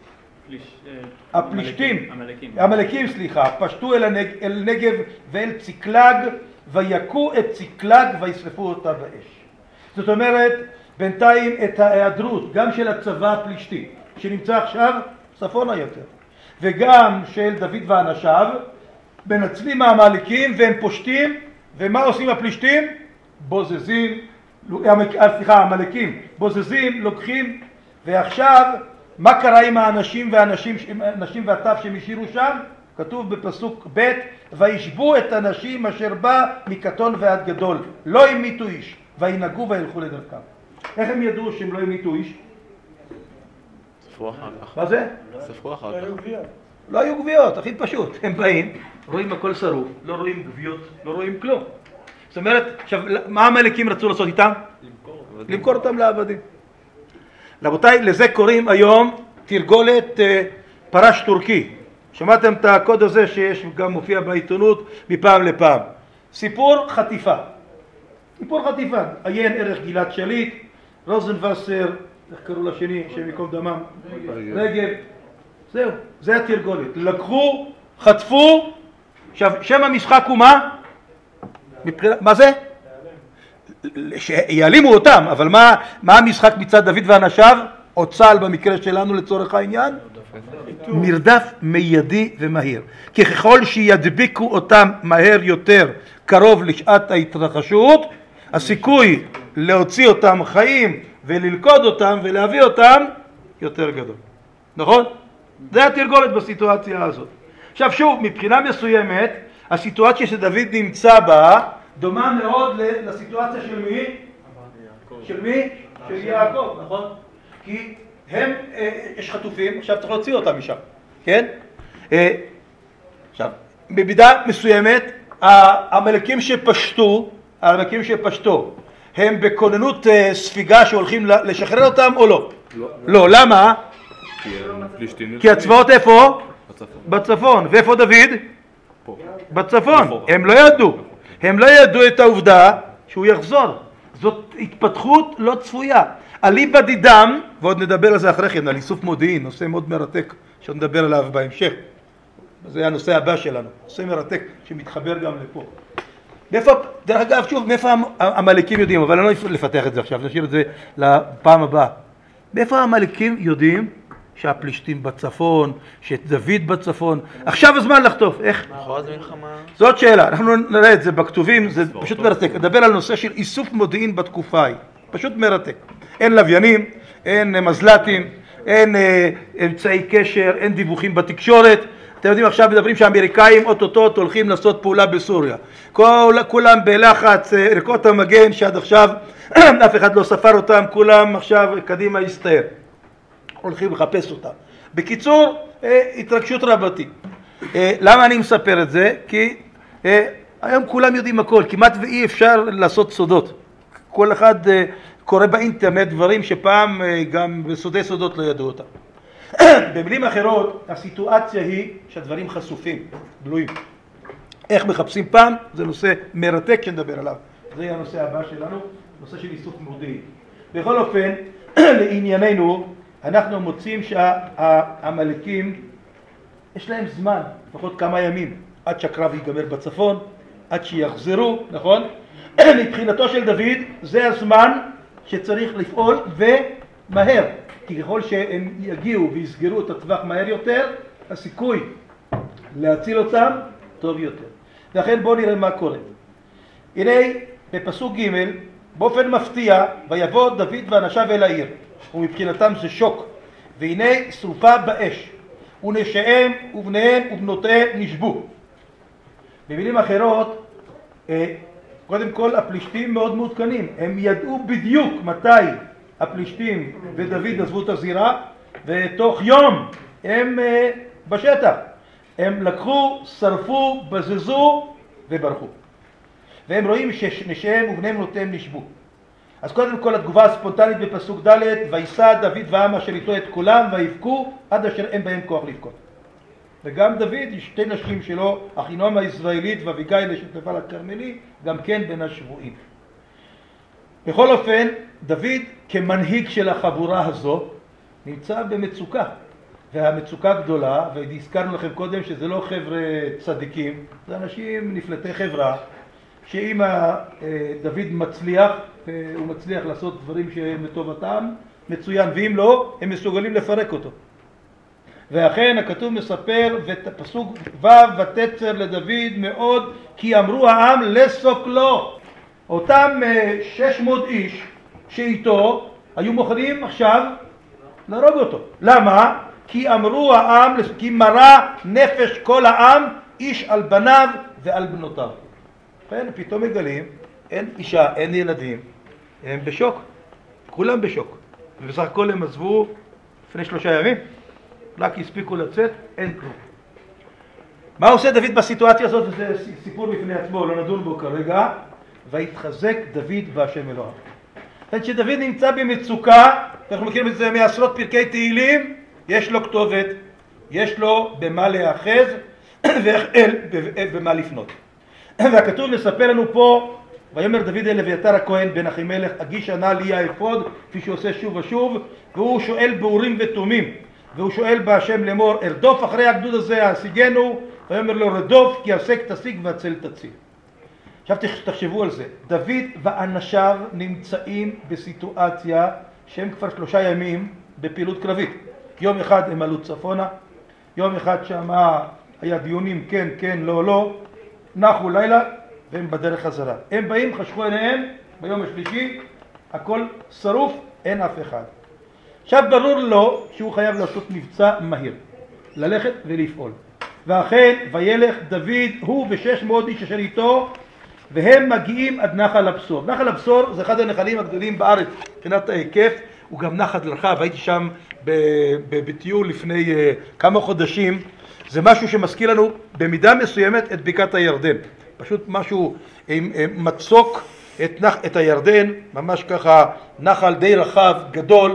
[SPEAKER 1] הפלישתים, המלאקים, סליחה, פשטו אל, הנג, אל נגב ואל ציקלג, ויכו את ציקלג וישרפו אותה באש. זאת אומרת, בינתיים את ההיעדרות, גם של הצבא הפלישתי, שנמצא עכשיו צפונה יותר, וגם של דוד ואנשיו, מנצלים המלאקים והם פושטים, ומה עושים הפלישתים? בוזזים, סליחה, המלאקים, בוזזים, לוקחים, ועכשיו, מה קרה עם האנשים והאנשים, אנשים והטף שהם השאירו שם? כתוב בפסוק ב', וישבו את הנשים אשר בא מקטון ועד גדול, לא המיתו איש, וינהגו וילכו לדרכם. איך הם ידעו שהם לא המיתו איש?
[SPEAKER 2] ספרו אחר כך.
[SPEAKER 1] מה זה?
[SPEAKER 2] ספרו אחר כך.
[SPEAKER 1] לא היו גוויות, הכי פשוט. הם באים, רואים הכל שרוף, לא רואים גוויות, לא רואים כלום. זאת אומרת, עכשיו, מה המלאקים רצו לעשות איתם? למכור, למכור אותם לעבדים. רבותיי, לזה קוראים היום תרגולת אה, פרש טורקי. שמעתם את הקוד הזה שיש גם מופיע בעיתונות מפעם לפעם. סיפור חטיפה. סיפור חטיפה. עיין ערך גלעד שליט, רוזנווסר, איך קראו לשני, שם יקום דמם? רגב. זהו, זה התרגולת. לקחו, חטפו, עכשיו, שם המשחק הוא מה? מה זה? שיעלימו אותם, אבל מה, מה המשחק מצד דוד ואנשיו? או צה"ל במקרה שלנו לצורך העניין? מרדף מיידי ומהיר. כי ככל שידביקו אותם מהר יותר קרוב לשעת ההתרחשות, הסיכוי להוציא אותם חיים וללכוד אותם ולהביא אותם יותר גדול. נכון? זה התרגולת בסיטואציה הזאת. עכשיו שוב, מבחינה מסוימת, הסיטואציה שדוד נמצא בה דומה מאוד לסיטואציה של מי? של מי? של יעקב, נכון? כי הם, יש חטופים, עכשיו צריך להוציא אותם משם, כן? עכשיו, במידה מסוימת, המלכים שפשטו, המלכים שפשטו, הם בכוננות ספיגה שהולכים לשחרר אותם או לא?
[SPEAKER 2] לא.
[SPEAKER 1] לא, למה? כי הצבאות איפה?
[SPEAKER 2] בצפון.
[SPEAKER 1] בצפון. ואיפה דוד?
[SPEAKER 2] פה.
[SPEAKER 1] בצפון. הם לא ידעו. הם לא ידעו את העובדה שהוא יחזור. זאת התפתחות לא צפויה. אליבא דידם, ועוד נדבר על זה אחרי כן, על איסוף מודיעין, נושא מאוד מרתק, שעוד נדבר עליו בהמשך. זה הנושא הבא שלנו, נושא מרתק שמתחבר גם לפה. מאיפה, דרך אגב, שוב, מאיפה המלכים יודעים, אבל אני לא לפתח את זה עכשיו, נשאיר את זה לפעם הבאה. מאיפה המלכים יודעים שהפלישתים בצפון, שאת דוד בצפון? עכשיו הזמן לחטוף, איך?
[SPEAKER 2] נכון, זה מלחמה.
[SPEAKER 1] זאת שאלה, אנחנו נראה את זה בכתובים, זה פשוט מרתק. נדבר על נושא של איסוף מודיעין בתקופה היא, פשוט מרתק. אין לוויינים, אין מזל"טים, אין אה, אמצעי קשר, אין דיווחים בתקשורת. אתם יודעים, עכשיו מדברים שהאמריקאים אוטוטוט הולכים לעשות פעולה בסוריה. כל, כולם בלחץ, ערכות המגן שעד עכשיו אף אחד לא ספר אותם, כולם עכשיו קדימה הסתער. הולכים לחפש אותם. בקיצור, התרגשות רבתי. למה אני מספר את זה? כי היום כולם יודעים הכל, כמעט ואי אפשר לעשות סודות. כל אחד קורא באינטרנט דברים שפעם גם בסודי סודות לא ידעו אותם. במילים אחרות, הסיטואציה היא שהדברים חשופים, גלויים. איך מחפשים פעם? זה נושא מרתק שנדבר עליו. זה יהיה הנושא הבא שלנו, נושא של איסוף מודיעין. בכל אופן, לענייננו, אנחנו מוצאים שהמלכים, יש להם זמן, לפחות כמה ימים, עד שהקרב ייגמר בצפון, עד שיחזרו, נכון? מבחינתו של דוד, זה הזמן שצריך לפעול ומהר. כי ככל שהם יגיעו ויסגרו את הטווח מהר יותר, הסיכוי להציל אותם טוב יותר. לכן בואו נראה מה קורה. הנה בפסוק ג' באופן מפתיע, ויבוא דוד ואנשיו אל העיר, ומבחינתם זה שוק, והנה שרופה באש, ונשיהם ובניהם ובנותיהם נשבו. במילים אחרות, קודם כל הפלישתים מאוד מעודכנים, הם ידעו בדיוק מתי הפלישתים ודוד עזבו את הזירה, ותוך יום הם בשטח. הם לקחו, שרפו, בזזו וברחו. והם רואים שנשיהם ובניהם ובנותיהם נשבו. אז קודם כל התגובה הספונטנית בפסוק ד' ויסע דוד והעם אשר איתו את כולם ויבכו עד אשר אין בהם כוח לבכות. וגם דוד, שתי נשים שלו, אחינועם הישראלית ואביגיל אשת נבל הכרמלי, גם כן בין השבויים. בכל אופן, דוד כמנהיג של החבורה הזו נמצא במצוקה, והמצוקה גדולה, והזכרנו לכם קודם שזה לא חבר'ה צדיקים, זה אנשים נפלטי חברה, שאם דוד מצליח, הוא מצליח לעשות דברים שהם לטובתם, מצוין, ואם לא, הם מסוגלים לפרק אותו. ואכן הכתוב מספר, ופסוק ו' ותצר לדוד מאוד, כי אמרו העם לסוקלו. אותם שש מאות איש שאיתו היו מוכנים עכשיו להרוג אותו. למה? כי אמרו העם, כי מרא נפש כל העם איש על בניו ועל בנותיו. כן, פתאום מגלים, אין אישה, אין ילדים, הם בשוק, כולם בשוק. ובסך הכל הם עזבו לפני שלושה ימים, רק הספיקו לצאת, אין כלום. מה עושה דוד בסיטואציה הזאת? וזה סיפור בפני עצמו, לא נדון בו כרגע. והתחזק דוד והשם אלוהיו. כשדוד נמצא במצוקה, אנחנו מכירים את זה מעשרות פרקי תהילים, יש לו כתובת, יש לו במה להאחז ובמה לפנות. והכתוב מספר לנו פה, ויאמר דוד אל אביתר הכהן בן אחימלך, הגיש נא לי האפוד, כפי שעושה שוב ושוב, והוא שואל באורים ותומים, והוא שואל בהשם לאמור, ארדוף אחרי הגדוד הזה, השיגנו, ויאמר לו רדוף, כי הפסק תשיג והצל תציל. עכשיו תחשבו על זה, דוד ואנשיו נמצאים בסיטואציה שהם כבר שלושה ימים בפעילות קרבית. יום אחד הם עלו צפונה, יום אחד שם היה דיונים כן, כן, לא, לא, נחו לילה והם בדרך חזרה. הם באים, חשכו עיניהם, ביום השלישי, הכל שרוף, אין אף אחד. עכשיו ברור לו שהוא חייב לעשות מבצע מהיר, ללכת ולפעול. ואכן וילך דוד, הוא ושש מאות איש אשר איתו, והם מגיעים עד נחל הבשור. נחל הבשור זה אחד הנחלים הגדולים בארץ מבחינת ההיקף, הוא גם נחל רחב, הייתי שם בטיול לפני כמה חודשים. זה משהו שמזכיר לנו במידה מסוימת את בקעת הירדן, פשוט משהו עם מצוק את, נח, את הירדן, ממש ככה נחל די רחב, גדול,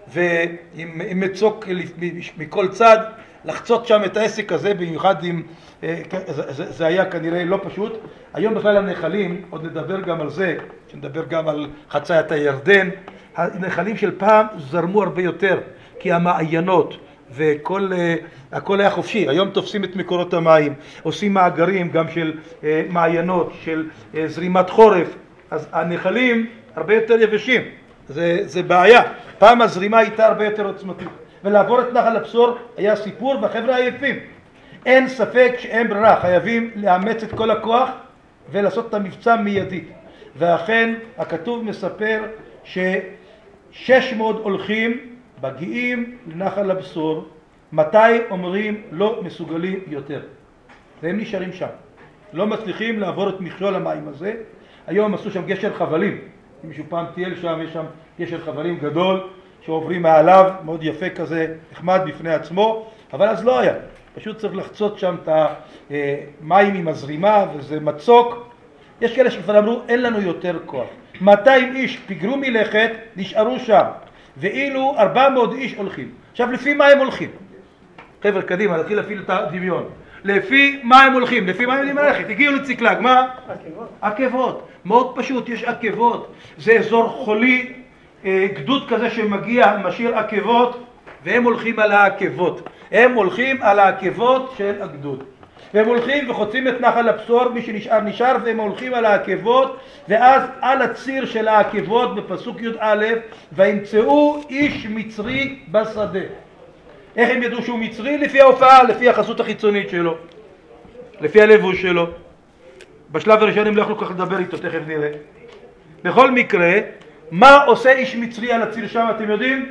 [SPEAKER 1] ועם מצוק מכל צד, לחצות שם את העסק הזה, במיוחד עם, זה, זה היה כנראה לא פשוט. היום בכלל הנחלים, עוד נדבר גם על זה, שנדבר גם על חציית הירדן, הנחלים של פעם זרמו הרבה יותר, כי המעיינות וכל, הכל היה חופשי. היום תופסים את מקורות המים, עושים מאגרים גם של מעיינות, של זרימת חורף, אז הנחלים הרבה יותר יבשים, זה, זה בעיה. פעם הזרימה הייתה הרבה יותר עוצמתית, ולעבור את נחל הבשור היה סיפור, והחבר'ה עייפים. אין ספק שאין ברירה, חייבים לאמץ את כל הכוח ולעשות את המבצע מיידית. ואכן הכתוב מספר ש-שש מאות הולכים מגיעים לנחל הבשור, מתי אומרים לא מסוגלים יותר, והם נשארים שם, לא מצליחים לעבור את מכשול המים הזה. היום עשו שם גשר חבלים, אם מישהו פעם טייל שם, יש שם גשר חבלים גדול שעוברים מעליו, מאוד יפה כזה, נחמד בפני עצמו, אבל אז לא היה, פשוט צריך לחצות שם את המים עם הזרימה, וזה מצוק. יש כאלה שכבר אמרו אין לנו יותר כוח, מאתיים איש פיגרו מלכת, נשארו שם, ואילו ארבע מאות איש הולכים. עכשיו לפי מה הם הולכים? חבר'ה קדימה, נתחיל להפעיל את הדמיון. לפי מה הם הולכים? לפי מה הם יודעים ללכת? הגיעו לציקלג, מה? עקבות. עקבות, מאוד פשוט, יש עקבות, זה אזור חולי, גדוד כזה שמגיע, משאיר עקבות, והם הולכים על העקבות. הם הולכים על העקבות של הגדוד. והם הולכים וחוצים את נחל הבשור, מי שנשאר נשאר, והם הולכים על העקבות, ואז על הציר של העקבות בפסוק י"א, וימצאו איש מצרי בשדה. איך הם ידעו שהוא מצרי? לפי ההופעה, לפי החסות החיצונית שלו, לפי הלבוש שלו. בשלב הראשון הם לא יכלו כל כך לדבר איתו, תכף נראה. בכל מקרה, מה עושה איש מצרי על הציר שם, אתם יודעים?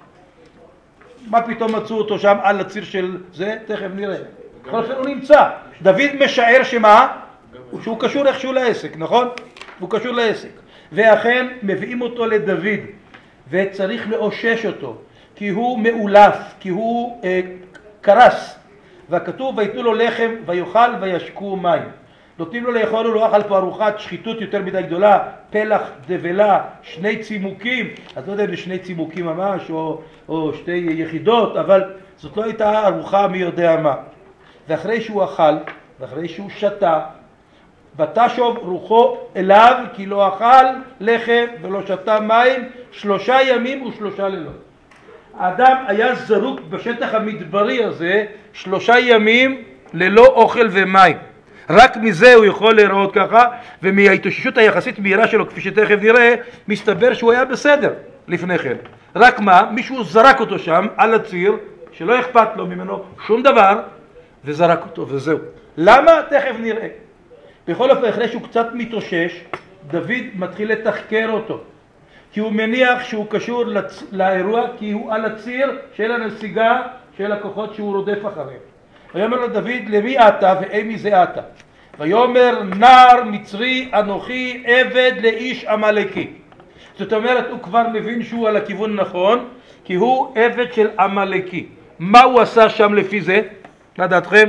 [SPEAKER 1] מה פתאום מצאו אותו שם על הציר של זה? תכף נראה. בכל אופן הוא נמצא. דוד משער שמה? שהוא קשור איכשהו לעסק, נכון? הוא קשור לעסק. ואכן מביאים אותו לדוד, וצריך לאושש אותו, כי הוא מאולף, כי הוא אה, קרס. והכתוב ויתנו לו לחם ויאכל וישקו מים. נותנים לו לאכול, הוא לא אכל פה ארוחת שחיתות יותר מדי גדולה, פלח דבלה, שני צימוקים, אז לא יודע אם זה שני צימוקים ממש או, או שתי יחידות, אבל זאת לא הייתה ארוחה מי יודע מה. ואחרי שהוא אכל, ואחרי שהוא שתה, ותשוב רוחו אליו, כי לא אכל לחם ולא שתה מים, שלושה ימים ושלושה לילות. האדם היה זרוק בשטח המדברי הזה, שלושה ימים ללא אוכל ומים. רק מזה הוא יכול להיראות ככה, ומההתאוששות היחסית מהירה שלו, כפי שתכף נראה, מסתבר שהוא היה בסדר לפני כן. רק מה? מישהו זרק אותו שם על הציר, שלא אכפת לו ממנו שום דבר, וזרק אותו, וזהו. למה? תכף נראה. בכל אופן, אחרי שהוא קצת מתאושש, דוד מתחיל לתחקר אותו, כי הוא מניח שהוא קשור לצ... לאירוע, כי הוא על הציר של הנסיגה של הכוחות שהוא רודף אחריהם. ויאמר לו דוד, למי אתה ואימי זה אתה? ויאמר, נער מצרי אנוכי עבד לאיש עמלקי. זאת אומרת, הוא כבר מבין שהוא על הכיוון נכון, כי הוא עבד של עמלקי. מה הוא עשה שם לפי זה? מה דעתכם?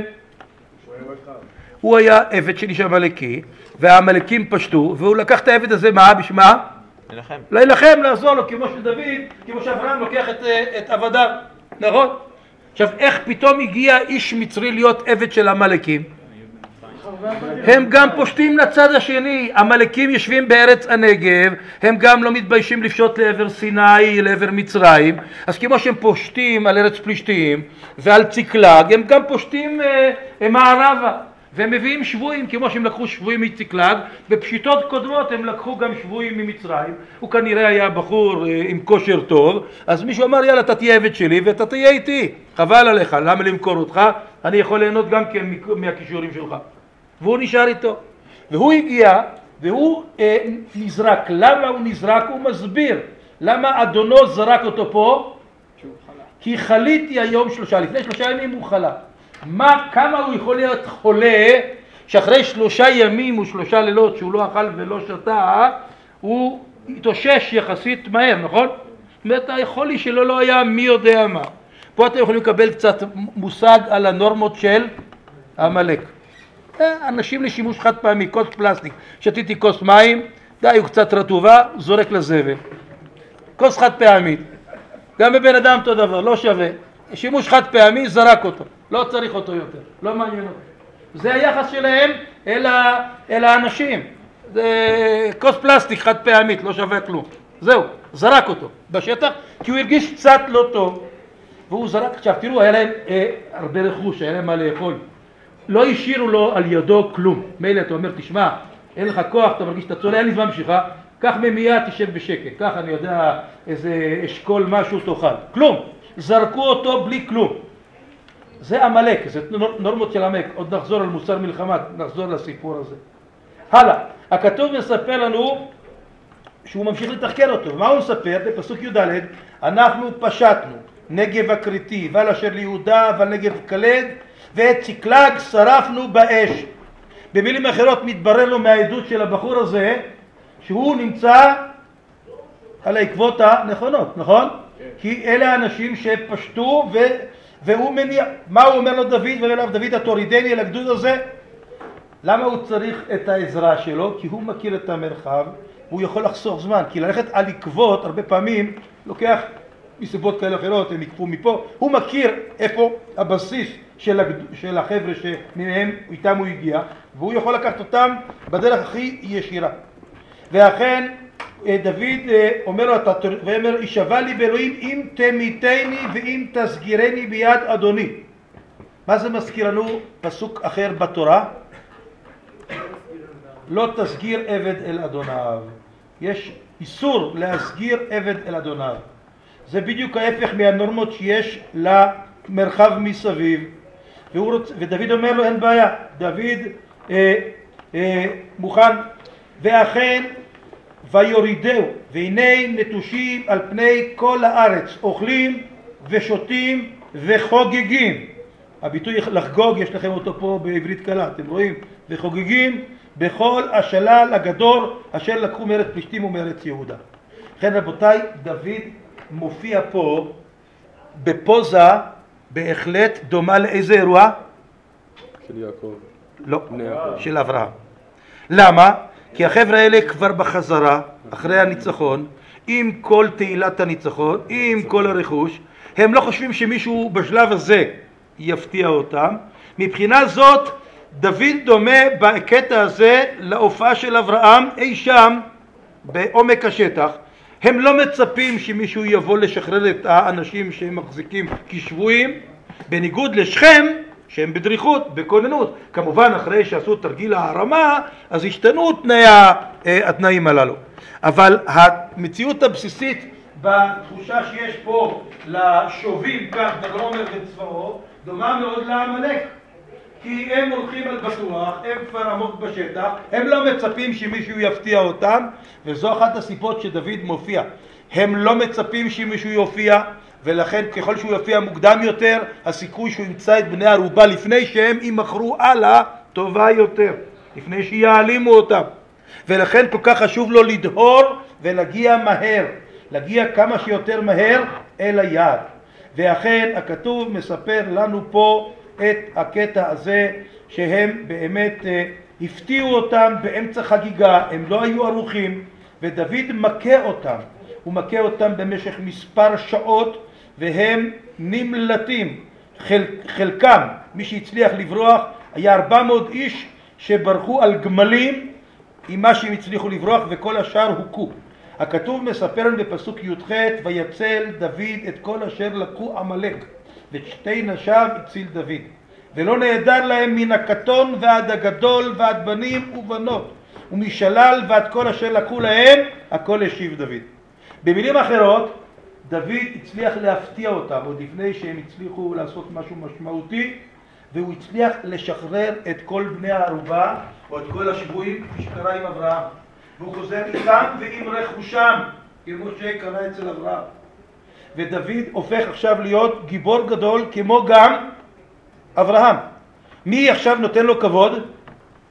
[SPEAKER 1] הוא היה עבד של איש עמלקי, והעמלקים פשטו, והוא לקח את העבד הזה, מה? בשמה?
[SPEAKER 2] ללחם.
[SPEAKER 1] ללחם, לעזור לו, כמו שדוד, כמו שאברהם לוקח את, את עבדיו, נכון? עכשיו, איך פתאום הגיע איש מצרי להיות עבד של עמלקים? הם גם פושטים לצד השני. עמלקים יושבים בארץ הנגב, הם גם לא מתביישים לפשוט לעבר סיני, לעבר מצרים. אז כמו שהם פושטים על ארץ פלישתים ועל ציקלג, הם גם פושטים אה, מערבה. והם מביאים שבויים, כמו שהם לקחו שבויים מציקלג, בפשיטות קודמות הם לקחו גם שבויים ממצרים. הוא כנראה היה בחור אה, עם כושר טוב, אז מישהו אמר, יאללה, אתה תהיה עבד שלי ואתה תהיה איתי. חבל עליך, למה למכור אותך? אני יכול ליהנות גם כן מהכישורים שלך. והוא נשאר איתו. והוא הגיע, והוא אה, נזרק. למה הוא נזרק? הוא מסביר. למה אדונו זרק אותו פה? כי חליתי היום שלושה, לפני שלושה ימים הוא חלה. מה, כמה הוא יכול להיות חולה שאחרי שלושה ימים ושלושה לילות שהוא לא אכל ולא שתה, הוא התאושש יחסית מהר, נכון? זאת אומרת, היכולי שלו לא היה מי יודע מה. פה אתם יכולים לקבל קצת מושג על הנורמות של עמלק. אנשים לשימוש חד פעמי, כוס פלסטיק, שתיתי כוס מים, די, הוא קצת רטובה, זורק לזבל. כוס חד פעמית. גם בבן אדם אותו דבר, לא שווה. שימוש חד פעמי, זרק אותו. לא צריך אותו יותר, לא מעניין אותו. זה היחס שלהם אל, ה... אל האנשים. זה כוס פלסטיק חד פעמית, לא שווה כלום. זהו, זרק אותו בשטח, כי הוא הרגיש קצת לא טוב. והוא זרק, עכשיו תראו, היה להם אה, הרבה רכוש, היה להם מה לאכול. לא השאירו לו על ידו כלום. מילא אתה אומר, תשמע, אין לך כוח, אתה מרגיש שאתה צולה, אין לי זמן בשבילך, קח ממייה, תשב בשקט, קח אני יודע איזה אשכול משהו תאכל. כלום, זרקו אותו בלי כלום. זה עמלק, זה נורמות של עמלק. עוד נחזור על מוסר מלחמה, נחזור לסיפור הזה. הלאה, הכתוב מספר לנו שהוא ממשיך לתחקר אותו. מה הוא מספר? בפסוק י"ד, אנחנו פשטנו נגב הקריטי ועל אשר ליהודה ועל נגב כלד ואת צקלג שרפנו באש. במילים אחרות מתברר לו מהעדות של הבחור הזה שהוא נמצא על העקבות הנכונות, נכון? כי אלה האנשים שפשטו ו... והוא מניע. מה הוא אומר לו דוד? ואומר לו דוד, התורידני אל הגדוד הזה. למה הוא צריך את העזרה שלו? כי הוא מכיר את המרחב, הוא יכול לחסוך זמן, כי ללכת על עקבות הרבה פעמים לוקח מסיבות כאלה אחרות, הם יקפו מפה. הוא מכיר איפה הבסיס של, הגד... של החבר'ה שמהם איתם הוא הגיע, והוא יכול לקחת אותם בדרך הכי ישירה. ואכן דוד אומר לו, ואומר, ישבע לי באלוהים אם תמיתני ואם תסגירני ביד אדוני. מה זה מזכיר לנו פסוק אחר בתורה? לא תסגיר עבד אל אדוניו. יש איסור להסגיר עבד אל אדוניו. זה בדיוק ההפך מהנורמות שיש למרחב מסביב. והוא רוצ... ודוד אומר לו, אין בעיה, דוד אה, אה, מוכן. ואכן ויורידהו, והנה נטושים על פני כל הארץ, אוכלים ושותים וחוגגים. הביטוי לחגוג, יש לכם אותו פה בעברית קלה, אתם רואים? וחוגגים בכל השלל הגדול אשר לקחו מארץ פלישתים ומארץ יהודה. לכן רבותיי, דוד מופיע פה בפוזה בהחלט דומה לאיזה אירוע?
[SPEAKER 2] של יעקב.
[SPEAKER 1] לא, של אברהם. למה? כי החבר'ה האלה כבר בחזרה, אחרי הניצחון, עם כל תהילת הניצחון, עם כל הרכוש, הם לא חושבים שמישהו בשלב הזה יפתיע אותם. מבחינה זאת, דוד דומה בקטע הזה להופעה של אברהם אי שם בעומק השטח. הם לא מצפים שמישהו יבוא לשחרר את האנשים שהם מחזיקים כשבויים, בניגוד לשכם שהם בדריכות, בכוננות. כמובן אחרי שעשו תרגיל הערמה, אז השתנו תנאי התנאים הללו. אבל המציאות הבסיסית בתחושה שיש פה לשובים כאן בגרומר וצבאו, דומה מאוד לעמלק. כי הם הולכים על בטוח, הם כבר עמוק בשטח, הם לא מצפים שמישהו יפתיע אותם, וזו אחת הסיבות שדוד מופיע. הם לא מצפים שמישהו יופיע, ולכן ככל שהוא יופיע מוקדם יותר, הסיכוי שהוא ימצא את בני ערובה לפני שהם ימכרו הלאה טובה יותר, לפני שיעלימו אותם. ולכן כל כך חשוב לו לדהור ולהגיע מהר, להגיע כמה שיותר מהר אל היעד. ואכן הכתוב מספר לנו פה את הקטע הזה שהם באמת uh, הפתיעו אותם באמצע חגיגה, הם לא היו ערוכים, ודוד מכה אותם, הוא מכה אותם במשך מספר שעות והם נמלטים. חל, חלקם, מי שהצליח לברוח, היה ארבע מאות איש שברחו על גמלים עם מה שהם הצליחו לברוח, וכל השאר הוכו. הכתוב מספר לנו בפסוק י"ח, ויצל דוד את כל אשר לקחו עמלק, ואת שתי נשיו הציל דוד, ולא נעדר להם מן הקטון ועד הגדול ועד בנים ובנות, ומשלל ועד כל אשר לקחו להם, הכל השיב דוד. במילים אחרות, דוד הצליח להפתיע אותם עוד לפני שהם הצליחו לעשות משהו משמעותי, והוא הצליח לשחרר את כל בני הערובה או את כל השבויים כפי שקרה עם אברהם, והוא חוזר איתם ועם רכושם כמו שקרה אצל אברהם. ודוד הופך עכשיו להיות גיבור גדול כמו גם אברהם. מי עכשיו נותן לו כבוד?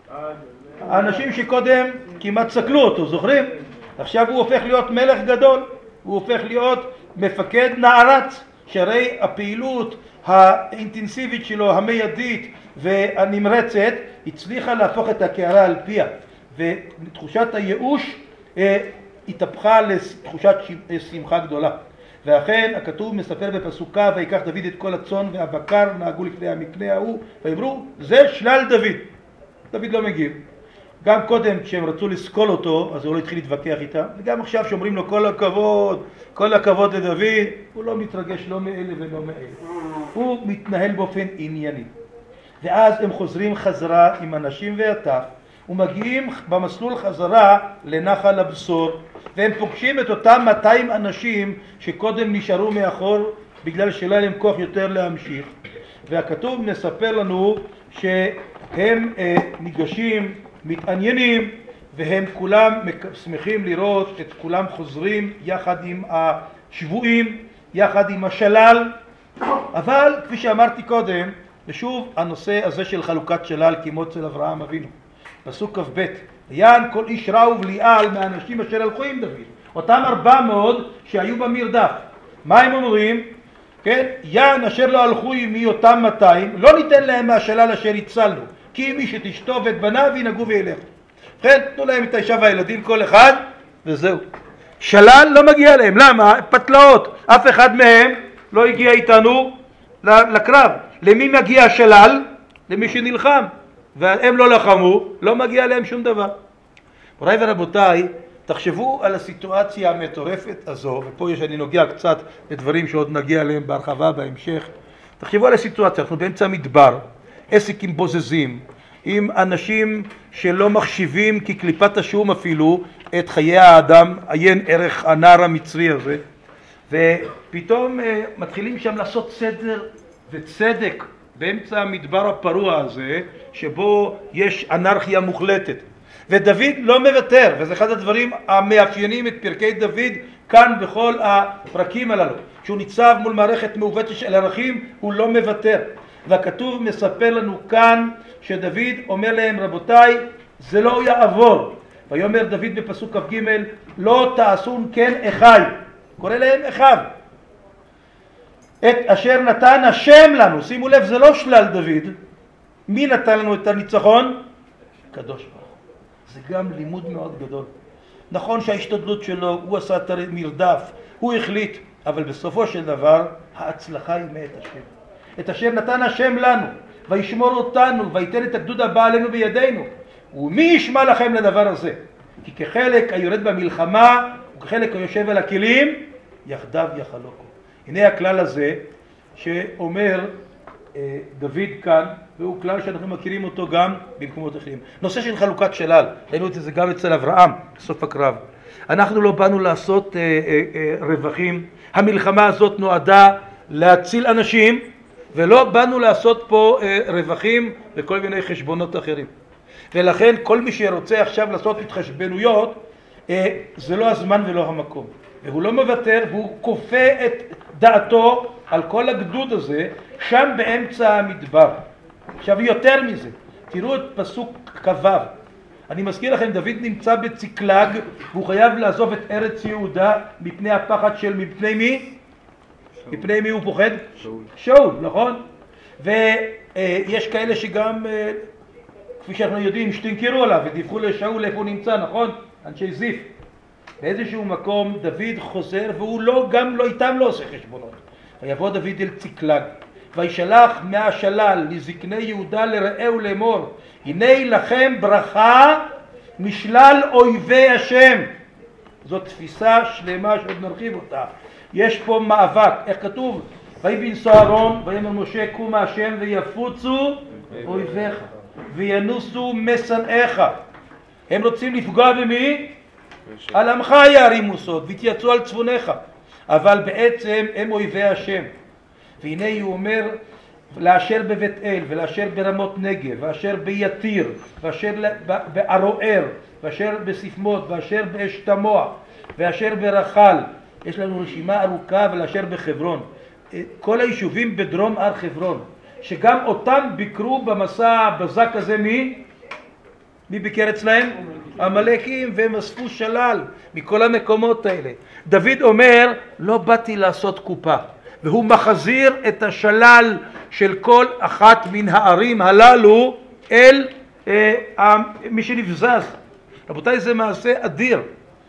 [SPEAKER 1] האנשים שקודם כמעט סקלו אותו, זוכרים? עכשיו הוא הופך להיות מלך גדול, הוא הופך להיות מפקד נערץ, שהרי הפעילות האינטנסיבית שלו, המיידית והנמרצת, הצליחה להפוך את הקערה על פיה, ותחושת הייאוש אה, התהפכה לתחושת שמחה גדולה. ואכן הכתוב מספר בפסוקיו, ויקח דוד את כל הצאן והבקר, נהגו לפני המקנה ההוא, ואמרו, זה שלל דוד. דוד לא מגיב. גם קודם כשהם רצו לסקול אותו, אז הוא לא התחיל להתווכח איתם, וגם עכשיו שאומרים לו כל הכבוד, כל הכבוד לדוד, הוא לא מתרגש לא מאלה ולא מאלה. הוא מתנהל באופן ענייני. ואז הם חוזרים חזרה עם אנשים והטף, ומגיעים במסלול חזרה לנחל הבשור, והם פוגשים את אותם מאתיים אנשים שקודם נשארו מאחור, בגלל שלא היה להם כוח יותר להמשיך. והכתוב מספר לנו שהם אה, ניגשים, מתעניינים, והם כולם שמחים לראות את כולם חוזרים יחד עם השבויים, יחד עם השלל. אבל כפי שאמרתי קודם, ושוב הנושא הזה של חלוקת שלל כמו אצל אברהם אבינו. פסוק כ"ב, ויען כל איש רע ובליעל מהאנשים אשר הלכו עם דוד, אותם ארבע מאות שהיו במרדף. מה הם אומרים? כן, יען אשר לא הלכו עמי אותם מאתיים, לא ניתן להם מהשלל אשר הצלנו, כי מי שתשתו ואת בניו ינהגו וילכו. כן, תנו להם את האישה והילדים כל אחד, וזהו. שלל לא מגיע להם. למה? פתלאות. אף אחד מהם לא הגיע איתנו לקרב. למי מגיע השלל? למי שנלחם. והם לא לחמו, לא מגיע להם שום דבר. מוריי ורבותיי, תחשבו על הסיטואציה המטורפת הזו, ופה יש אני נוגע קצת בדברים שעוד נגיע אליהם בהרחבה בהמשך. תחשבו על הסיטואציה, אנחנו באמצע המדבר, עסקים בוזזים, עם אנשים שלא מחשיבים כקליפת השום אפילו את חיי האדם, עיין ערך הנער המצרי הזה, ופתאום אה, מתחילים שם לעשות סדר וצדק באמצע המדבר הפרוע הזה, שבו יש אנרכיה מוחלטת. ודוד לא מוותר, וזה אחד הדברים המאפיינים את פרקי דוד כאן בכל הפרקים הללו. כשהוא ניצב מול מערכת מעוותת של ערכים, הוא לא מוותר. והכתוב מספר לנו כאן שדוד אומר להם, רבותיי, זה לא יעבור. ויאמר דוד בפסוק כ"ג, לא תעשון כן אחי. קורא להם אחיו. את אשר נתן השם לנו, שימו לב, זה לא שלל דוד. מי נתן לנו את הניצחון? קדוש ברוך הוא. זה גם לימוד מאוד גדול. נכון שההשתדלות שלו, הוא עשה את המרדף, הוא החליט, אבל בסופו של דבר ההצלחה היא מאת השם. את אשר נתן השם לנו, וישמור אותנו, ויתן את הגדוד הבא עלינו בידינו. ומי ישמע לכם לדבר הזה? כי כחלק היורד במלחמה, וכחלק היושב על הכלים, יחדיו יחלוקו. הנה הכלל הזה שאומר אה, דוד כאן, והוא כלל שאנחנו מכירים אותו גם במקומות אחרים. נושא של חלוקת שלל, ראינו את זה גם אצל אברהם בסוף הקרב. אנחנו לא באנו לעשות אה, אה, אה, רווחים, המלחמה הזאת נועדה להציל אנשים, ולא באנו לעשות פה אה, רווחים וכל מיני חשבונות אחרים. ולכן כל מי שרוצה עכשיו לעשות התחשבנויות, אה, זה לא הזמן ולא המקום. והוא לא מוותר, והוא כופה את דעתו על כל הגדוד הזה, שם באמצע המדבר. עכשיו יותר מזה, תראו את פסוק כ"ו. אני מזכיר לכם, דוד נמצא בציקלג, והוא חייב לעזוב את ארץ יהודה מפני הפחד של מפני מי? שאול. מפני מי הוא פוחד? שאול. שאול, נכון? ויש כאלה שגם, כפי שאנחנו יודעים, שתנכרו עליו ודיווחו לשאול איפה הוא נמצא, נכון? אנשי זיף. באיזשהו מקום דוד חוזר, והוא לא, גם לא איתם לא עושה חשבונות. ויבוא דוד אל ציקלג, וישלח מהשלל לזקני יהודה לרעהו לאמור, הנה לכם ברכה משלל אויבי השם. זאת תפיסה שלמה שעוד נרחיב אותה. יש פה מאבק, איך כתוב? ויבן סוהרון, ויאמר משה קומה השם ויפוצו אויביך וינוסו משנאיך. הם רוצים לפגוע במי? על עמך יערימו סוד והתייצאו על צפוניך, אבל בעצם הם אויבי השם. והנה הוא אומר, לאשר בבית אל ולאשר ברמות נגב ואשר ביתיר ואשר בערוער ואשר בספמות ואשר באש תמוע ואשר ברחל. יש לנו רשימה ארוכה, ולאשר בחברון. כל היישובים בדרום הר חברון, שגם אותם ביקרו במסע הבזק הזה מי? מי ביקר אצלהם? המלאקים, והם אספו שלל מכל המקומות האלה. דוד אומר, לא באתי לעשות קופה, והוא מחזיר את השלל של כל אחת מן הערים הללו אל אה, מי שנבזז. רבותיי, זה מעשה אדיר.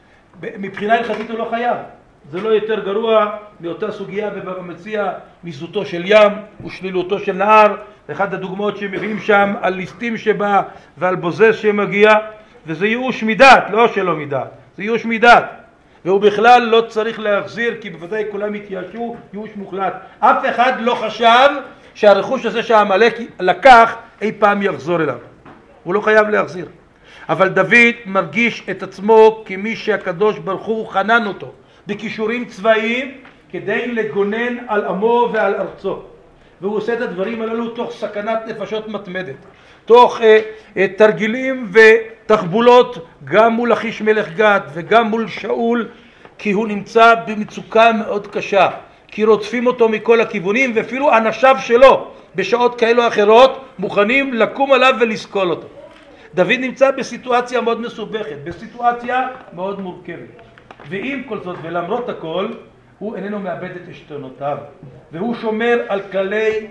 [SPEAKER 1] מבחינה הלכתית הוא לא חייב. זה לא יותר גרוע מאותה סוגיה בבבא מציעא, מיזותו של ים ושלילותו של נהר. אחד הדוגמאות שמביאים שם על ליסטים שבא ועל בוזז שמגיע, וזה ייאוש מדעת, לא שלא מדעת, זה ייאוש מדעת. והוא בכלל לא צריך להחזיר, כי בוודאי כולם התייאשו, ייאוש מוחלט. אף אחד לא חשב שהרכוש הזה שהעמלק לקח אי פעם יחזור אליו. הוא לא חייב להחזיר. אבל דוד מרגיש את עצמו כמי שהקדוש ברוך הוא חנן אותו בכישורים צבאיים כדי לגונן על עמו ועל ארצו. והוא עושה את הדברים הללו תוך סכנת נפשות מתמדת, תוך אה, אה, תרגילים ותחבולות גם מול אחיש מלך גת וגם מול שאול, כי הוא נמצא במצוקה מאוד קשה, כי רודפים אותו מכל הכיוונים, ואפילו אנשיו שלו בשעות כאלו אחרות מוכנים לקום עליו ולסקול אותו. דוד נמצא בסיטואציה מאוד מסובכת, בסיטואציה מאוד מורכבת, ועם כל זאת ולמרות הכל הוא איננו מאבד את עשתונותיו, והוא שומר על כללי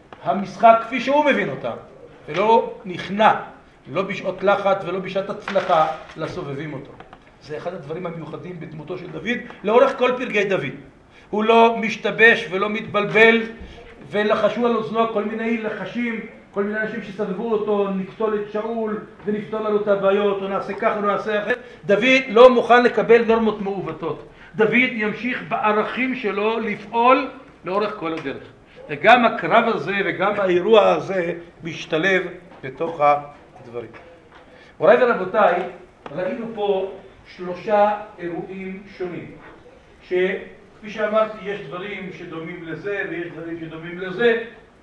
[SPEAKER 1] המשחק כפי שהוא מבין אותם, ולא נכנע, לא בשעות לחץ ולא בשעת הצלחה לסובבים אותו. זה אחד הדברים המיוחדים בדמותו של דוד לאורך כל פרקי דוד. הוא לא משתבש ולא מתבלבל, ולחשו על אוזנו כל מיני לחשים, כל מיני אנשים שסבבו אותו, נקטול את שאול ונפתור לנו את הבעיות, או נעשה כך או נעשה אחרת. דוד לא מוכן לקבל נורמות מעוותות. דוד ימשיך בערכים שלו לפעול לאורך כל הדרך. וגם הקרב הזה וגם האירוע הזה משתלב בתוך הדברים. מוריי ורבותיי, ראינו פה שלושה אירועים שונים, שכפי שאמרתי יש דברים שדומים לזה ויש דברים שדומים לזה.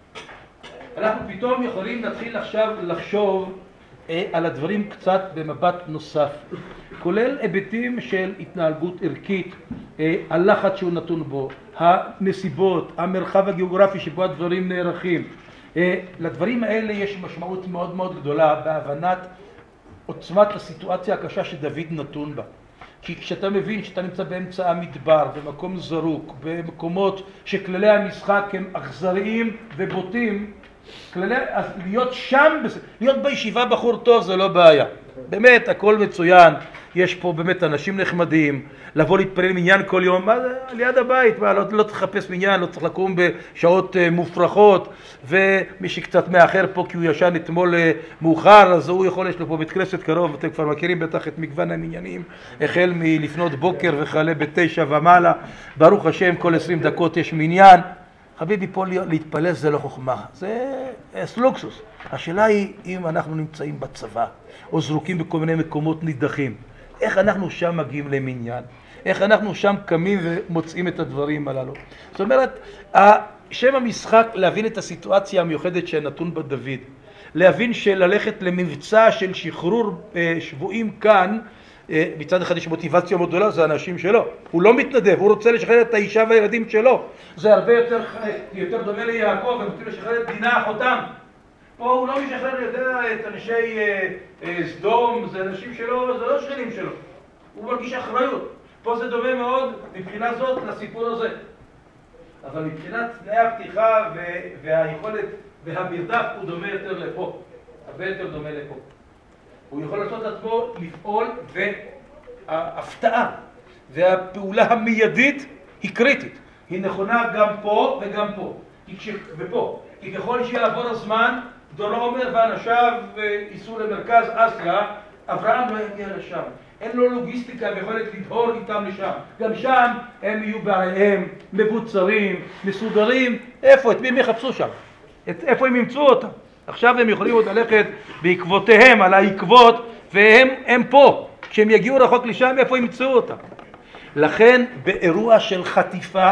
[SPEAKER 1] אנחנו פתאום יכולים להתחיל עכשיו לחשוב אה, על הדברים קצת במבט נוסף, כולל היבטים של התנהגות ערכית, אה, הלחץ שהוא נתון בו, הנסיבות, המרחב הגיאוגרפי שבו הדברים נערכים. אה, לדברים האלה יש משמעות מאוד מאוד גדולה בהבנת עוצמת הסיטואציה הקשה שדוד נתון בה. כי כשאתה מבין שאתה נמצא באמצע המדבר, במקום זרוק, במקומות שכללי המשחק הם אכזריים ובוטים, כללי, אז להיות שם, להיות בישיבה בחור טוב זה לא בעיה. באמת, הכל מצוין. יש פה באמת אנשים נחמדים, לבוא להתפלל מניין כל יום, מה זה? ליד הבית, מה, לא, לא צריך לחפש מניין, לא צריך לקום בשעות uh, מופרכות, ומי שקצת מאחר פה כי הוא ישן אתמול uh, מאוחר, אז הוא יכול, יש לו פה בית כנסת קרוב, אתם כבר מכירים בטח את מגוון המניינים, החל מלפנות בוקר וכלה בתשע ומעלה, ברוך השם כל עשרים דקות יש מניין. חביבי, פה להתפלל זה לא חוכמה, זה לוקסוס. השאלה היא אם אנחנו נמצאים בצבא, או זרוקים בכל מיני מקומות נידחים, איך אנחנו שם מגיעים למניין? איך אנחנו שם קמים ומוצאים את הדברים הללו? זאת אומרת, שם המשחק להבין את הסיטואציה המיוחדת שנתון בה דוד, להבין שללכת למבצע של שחרור שבויים כאן, מצד אחד יש מוטיבציה מאוד גדולה, זה האנשים שלו. הוא לא מתנדב, הוא רוצה לשחרר את האישה והילדים שלו. זה הרבה יותר, יותר דומה ליעקב, הם רוצים לשחרר את דינה אחותם. פה הוא לא משחרר יודע, את אנשי אה, אה, סדום, זה אנשים שלו, זה לא שכנים שלו. הוא מרגיש אחריות. פה זה דומה מאוד מבחינה זאת לסיפור הזה. אבל מבחינת תנאי הפתיחה והיכולת והמרדף הוא דומה יותר לפה. הרבה יותר דומה לפה. הוא יכול לעשות את עצמו לפעול, וההפתעה והפעולה המיידית היא קריטית. היא נכונה גם פה וגם פה. ופה. כי ככל שיעבור הזמן, דורו אומר ואנשיו ייסעו למרכז אסיה, אברהם לא יגיע לשם. אין לו לוגיסטיקה ויכולת לדהור איתם לשם. גם שם הם יהיו בעריהם, מבוצרים, מסודרים. איפה? את מי הם יחפשו שם? את, איפה הם ימצאו אותם? עכשיו הם יכולים עוד ללכת בעקבותיהם, על העקבות, והם הם פה. כשהם יגיעו רחוק לשם, איפה הם ימצאו אותם? לכן באירוע של חטיפה,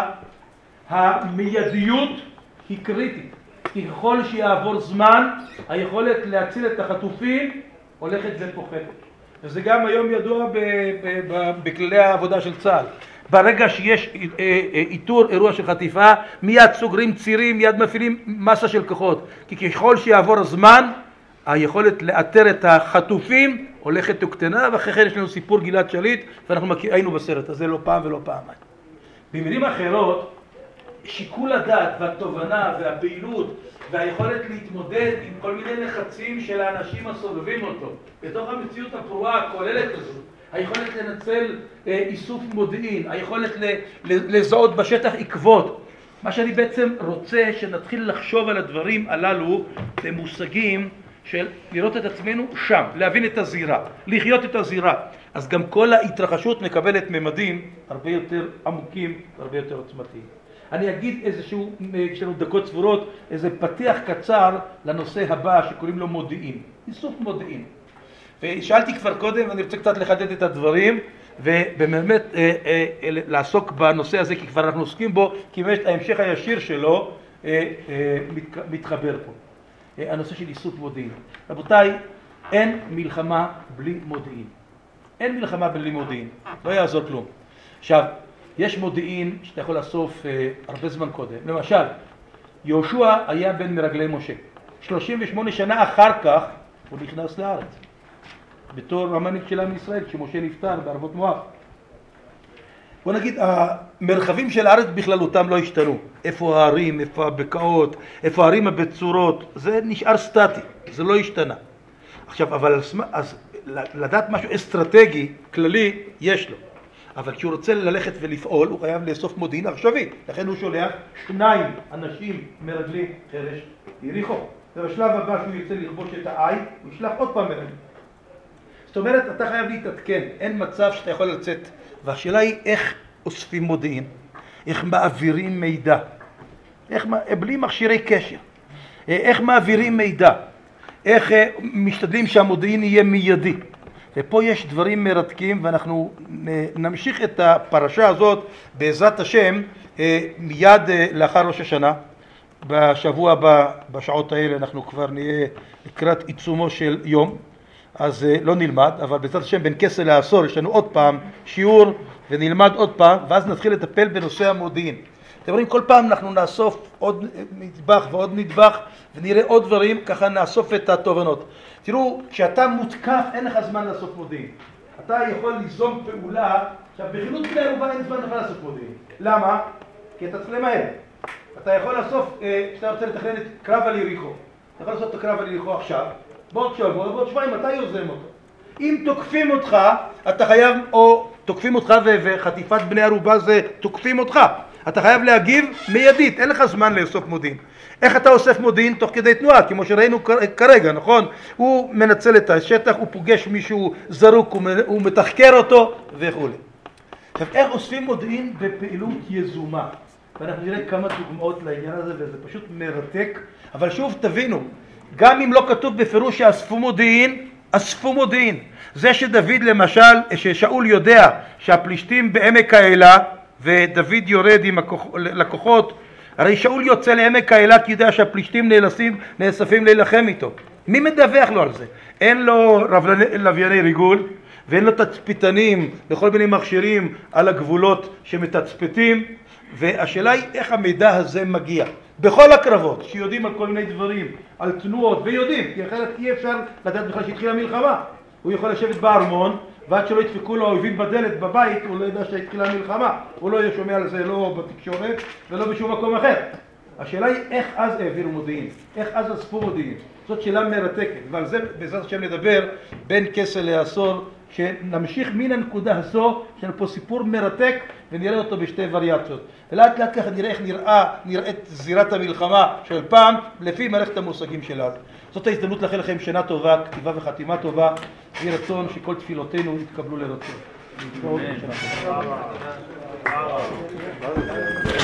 [SPEAKER 1] המיידיות היא קריטית. כי ככל שיעבור זמן, היכולת להציל את החטופים הולכת ופוחתת. וזה גם היום ידוע בכללי העבודה של צה"ל. ברגע שיש איתור אירוע של חטיפה, מיד סוגרים צירים, מיד מפעילים מסה של כוחות. כי ככל שיעבור הזמן, היכולת לאתר את החטופים הולכת וקטנה, ואחרי כן יש לנו סיפור גלעד שליט, ואנחנו מכיר, היינו בסרט הזה לא פעם ולא פעמיים. במילים אחרות, שיקול הדעת והתובנה והפעילות והיכולת להתמודד עם כל מיני לחצים של האנשים הסובבים אותו, בתוך המציאות הפרועה הכוללת הזאת, היכולת לנצל אה, איסוף מודיעין, היכולת לזהות בשטח עקבות. מה שאני בעצם רוצה שנתחיל לחשוב על הדברים הללו במושגים של לראות את עצמנו שם, להבין את הזירה, לחיות את הזירה. אז גם כל ההתרחשות מקבלת ממדים הרבה יותר עמוקים והרבה יותר עוצמתיים. אני אגיד איזשהו, יש לנו דקות ספורות, איזה פתיח קצר לנושא הבא שקוראים לו מודיעין, איסוף מודיעין. ושאלתי כבר קודם, ואני רוצה קצת לחדד את הדברים, ובאמת אה, אה, לעסוק בנושא הזה, כי כבר אנחנו עוסקים בו, כי באמת ההמשך הישיר שלו אה, אה, מת, מתחבר פה. אה, הנושא של איסוף מודיעין. רבותיי, אין מלחמה בלי מודיעין. אין מלחמה בלי מודיעין, לא יעזור כלום. עכשיו, יש מודיעין שאתה יכול לאסוף אה, הרבה זמן קודם. למשל, יהושע היה בן מרגלי משה. שלושים ושמונה שנה אחר כך הוא נכנס לארץ. בתור המנהיג של עם ישראל, כשמשה נפטר בערבות מואב. בוא נגיד, המרחבים של הארץ בכללותם לא השתנו. איפה הערים, איפה הבקעות, איפה הערים הבצורות, זה נשאר סטטי, זה לא השתנה. עכשיו, אבל אז, לדעת משהו אסטרטגי, כללי, יש לו. אבל כשהוא רוצה ללכת ולפעול, הוא חייב לאסוף מודיעין עכשווי. לכן הוא שולח שניים אנשים מרגלי חרש יריחו. ובשלב הבא שהוא יוצא לכבוש את העי, הוא ישלח עוד פעם מרגלים. זאת אומרת, אתה חייב להתעדכן, אין מצב שאתה יכול לצאת. והשאלה היא איך אוספים מודיעין, איך מעבירים מידע, איך, בלי מכשירי קשר, איך מעבירים מידע, איך משתדלים שהמודיעין יהיה מיידי. ופה יש דברים מרתקים, ואנחנו נמשיך את הפרשה הזאת בעזרת השם מיד לאחר ראש השנה. בשבוע הבא, בשעות האלה, אנחנו כבר נהיה לקראת עיצומו של יום. אז לא נלמד, אבל בעזרת השם בין כסה לעשור יש לנו עוד פעם שיעור ונלמד עוד פעם, ואז נתחיל לטפל בנושא המודיעין. אתם רואים, כל פעם אנחנו נאסוף עוד נדבך ועוד נדבך ונראה עוד דברים, ככה נאסוף את התובנות. תראו, כשאתה מותקף אין לך זמן לאסוף מודיעין. אתה יכול ליזום פעולה, עכשיו בחילוץ בני ערובה אין זמן לך לאסוף מודיעין. למה? כי אתה צריך למהר. אתה יכול לאסוף, כשאתה רוצה לתכנן את קרב על יריחו, אתה יכול לעשות את הקרב על יריחו עכשיו, בעוד שבוע, בעוד שבועיים, אתה יוזם אותו. אם תוקפים אותך, אתה חייב, או תוקפים אותך וחטיפת בני ערובה זה תוקפים אותך. אתה חייב להגיב מיידית, אין לך זמן לאסוף מודיעין. איך אתה אוסף מודיעין תוך כדי תנועה? כמו שראינו כרגע, נכון? הוא מנצל את השטח, הוא פוגש מישהו זרוק, הוא מתחקר אותו וכו'. עכשיו, איך אוספים מודיעין בפעילות יזומה? ואנחנו נראה כמה דוגמאות לעניין הזה, וזה פשוט מרתק. אבל שוב, תבינו, גם אם לא כתוב בפירוש שאספו מודיעין, אספו מודיעין. זה שדוד למשל, ששאול יודע שהפלישתים בעמק האלה, ודוד יורד עם לקוחות, הרי שאול יוצא לעמק האלה כי יודע שהפלישתים נאלצים, נאספים להילחם איתו. מי מדווח לו על זה? אין לו לווייני ריגול, ואין לו תצפיתנים בכל מיני מכשירים על הגבולות שמתצפתים, והשאלה היא איך המידע הזה מגיע. בכל הקרבות שיודעים על כל מיני דברים, על תנועות, ויודעים, כי אחרת אי אפשר לדעת בכלל שהתחילה מלחמה. הוא יכול לשבת בארמון, ועד שלא ידפקו לו האויבים בדלת בבית, הוא לא ידע שהתחילה מלחמה. הוא לא יהיה שומע על זה לא בתקשורת ולא בשום מקום אחר. השאלה היא איך אז העבירו מודיעין, איך אז אספו מודיעין. זאת שאלה מרתקת, ועל זה בעזרת השם נדבר בין כסה לעשור, שנמשיך מן הנקודה הזו, יש לנו פה סיפור מרתק ונראה אותו בשתי וריאציות. ולאט לאט ככה נראה איך נראה, נראית זירת המלחמה של פעם, לפי מערכת המושגים של אז. זאת ההזדמנות לאחל לכם שנה טובה, כתיבה וחתימה טובה, יהי רצון שכל תפילותינו יתקבלו לרצון.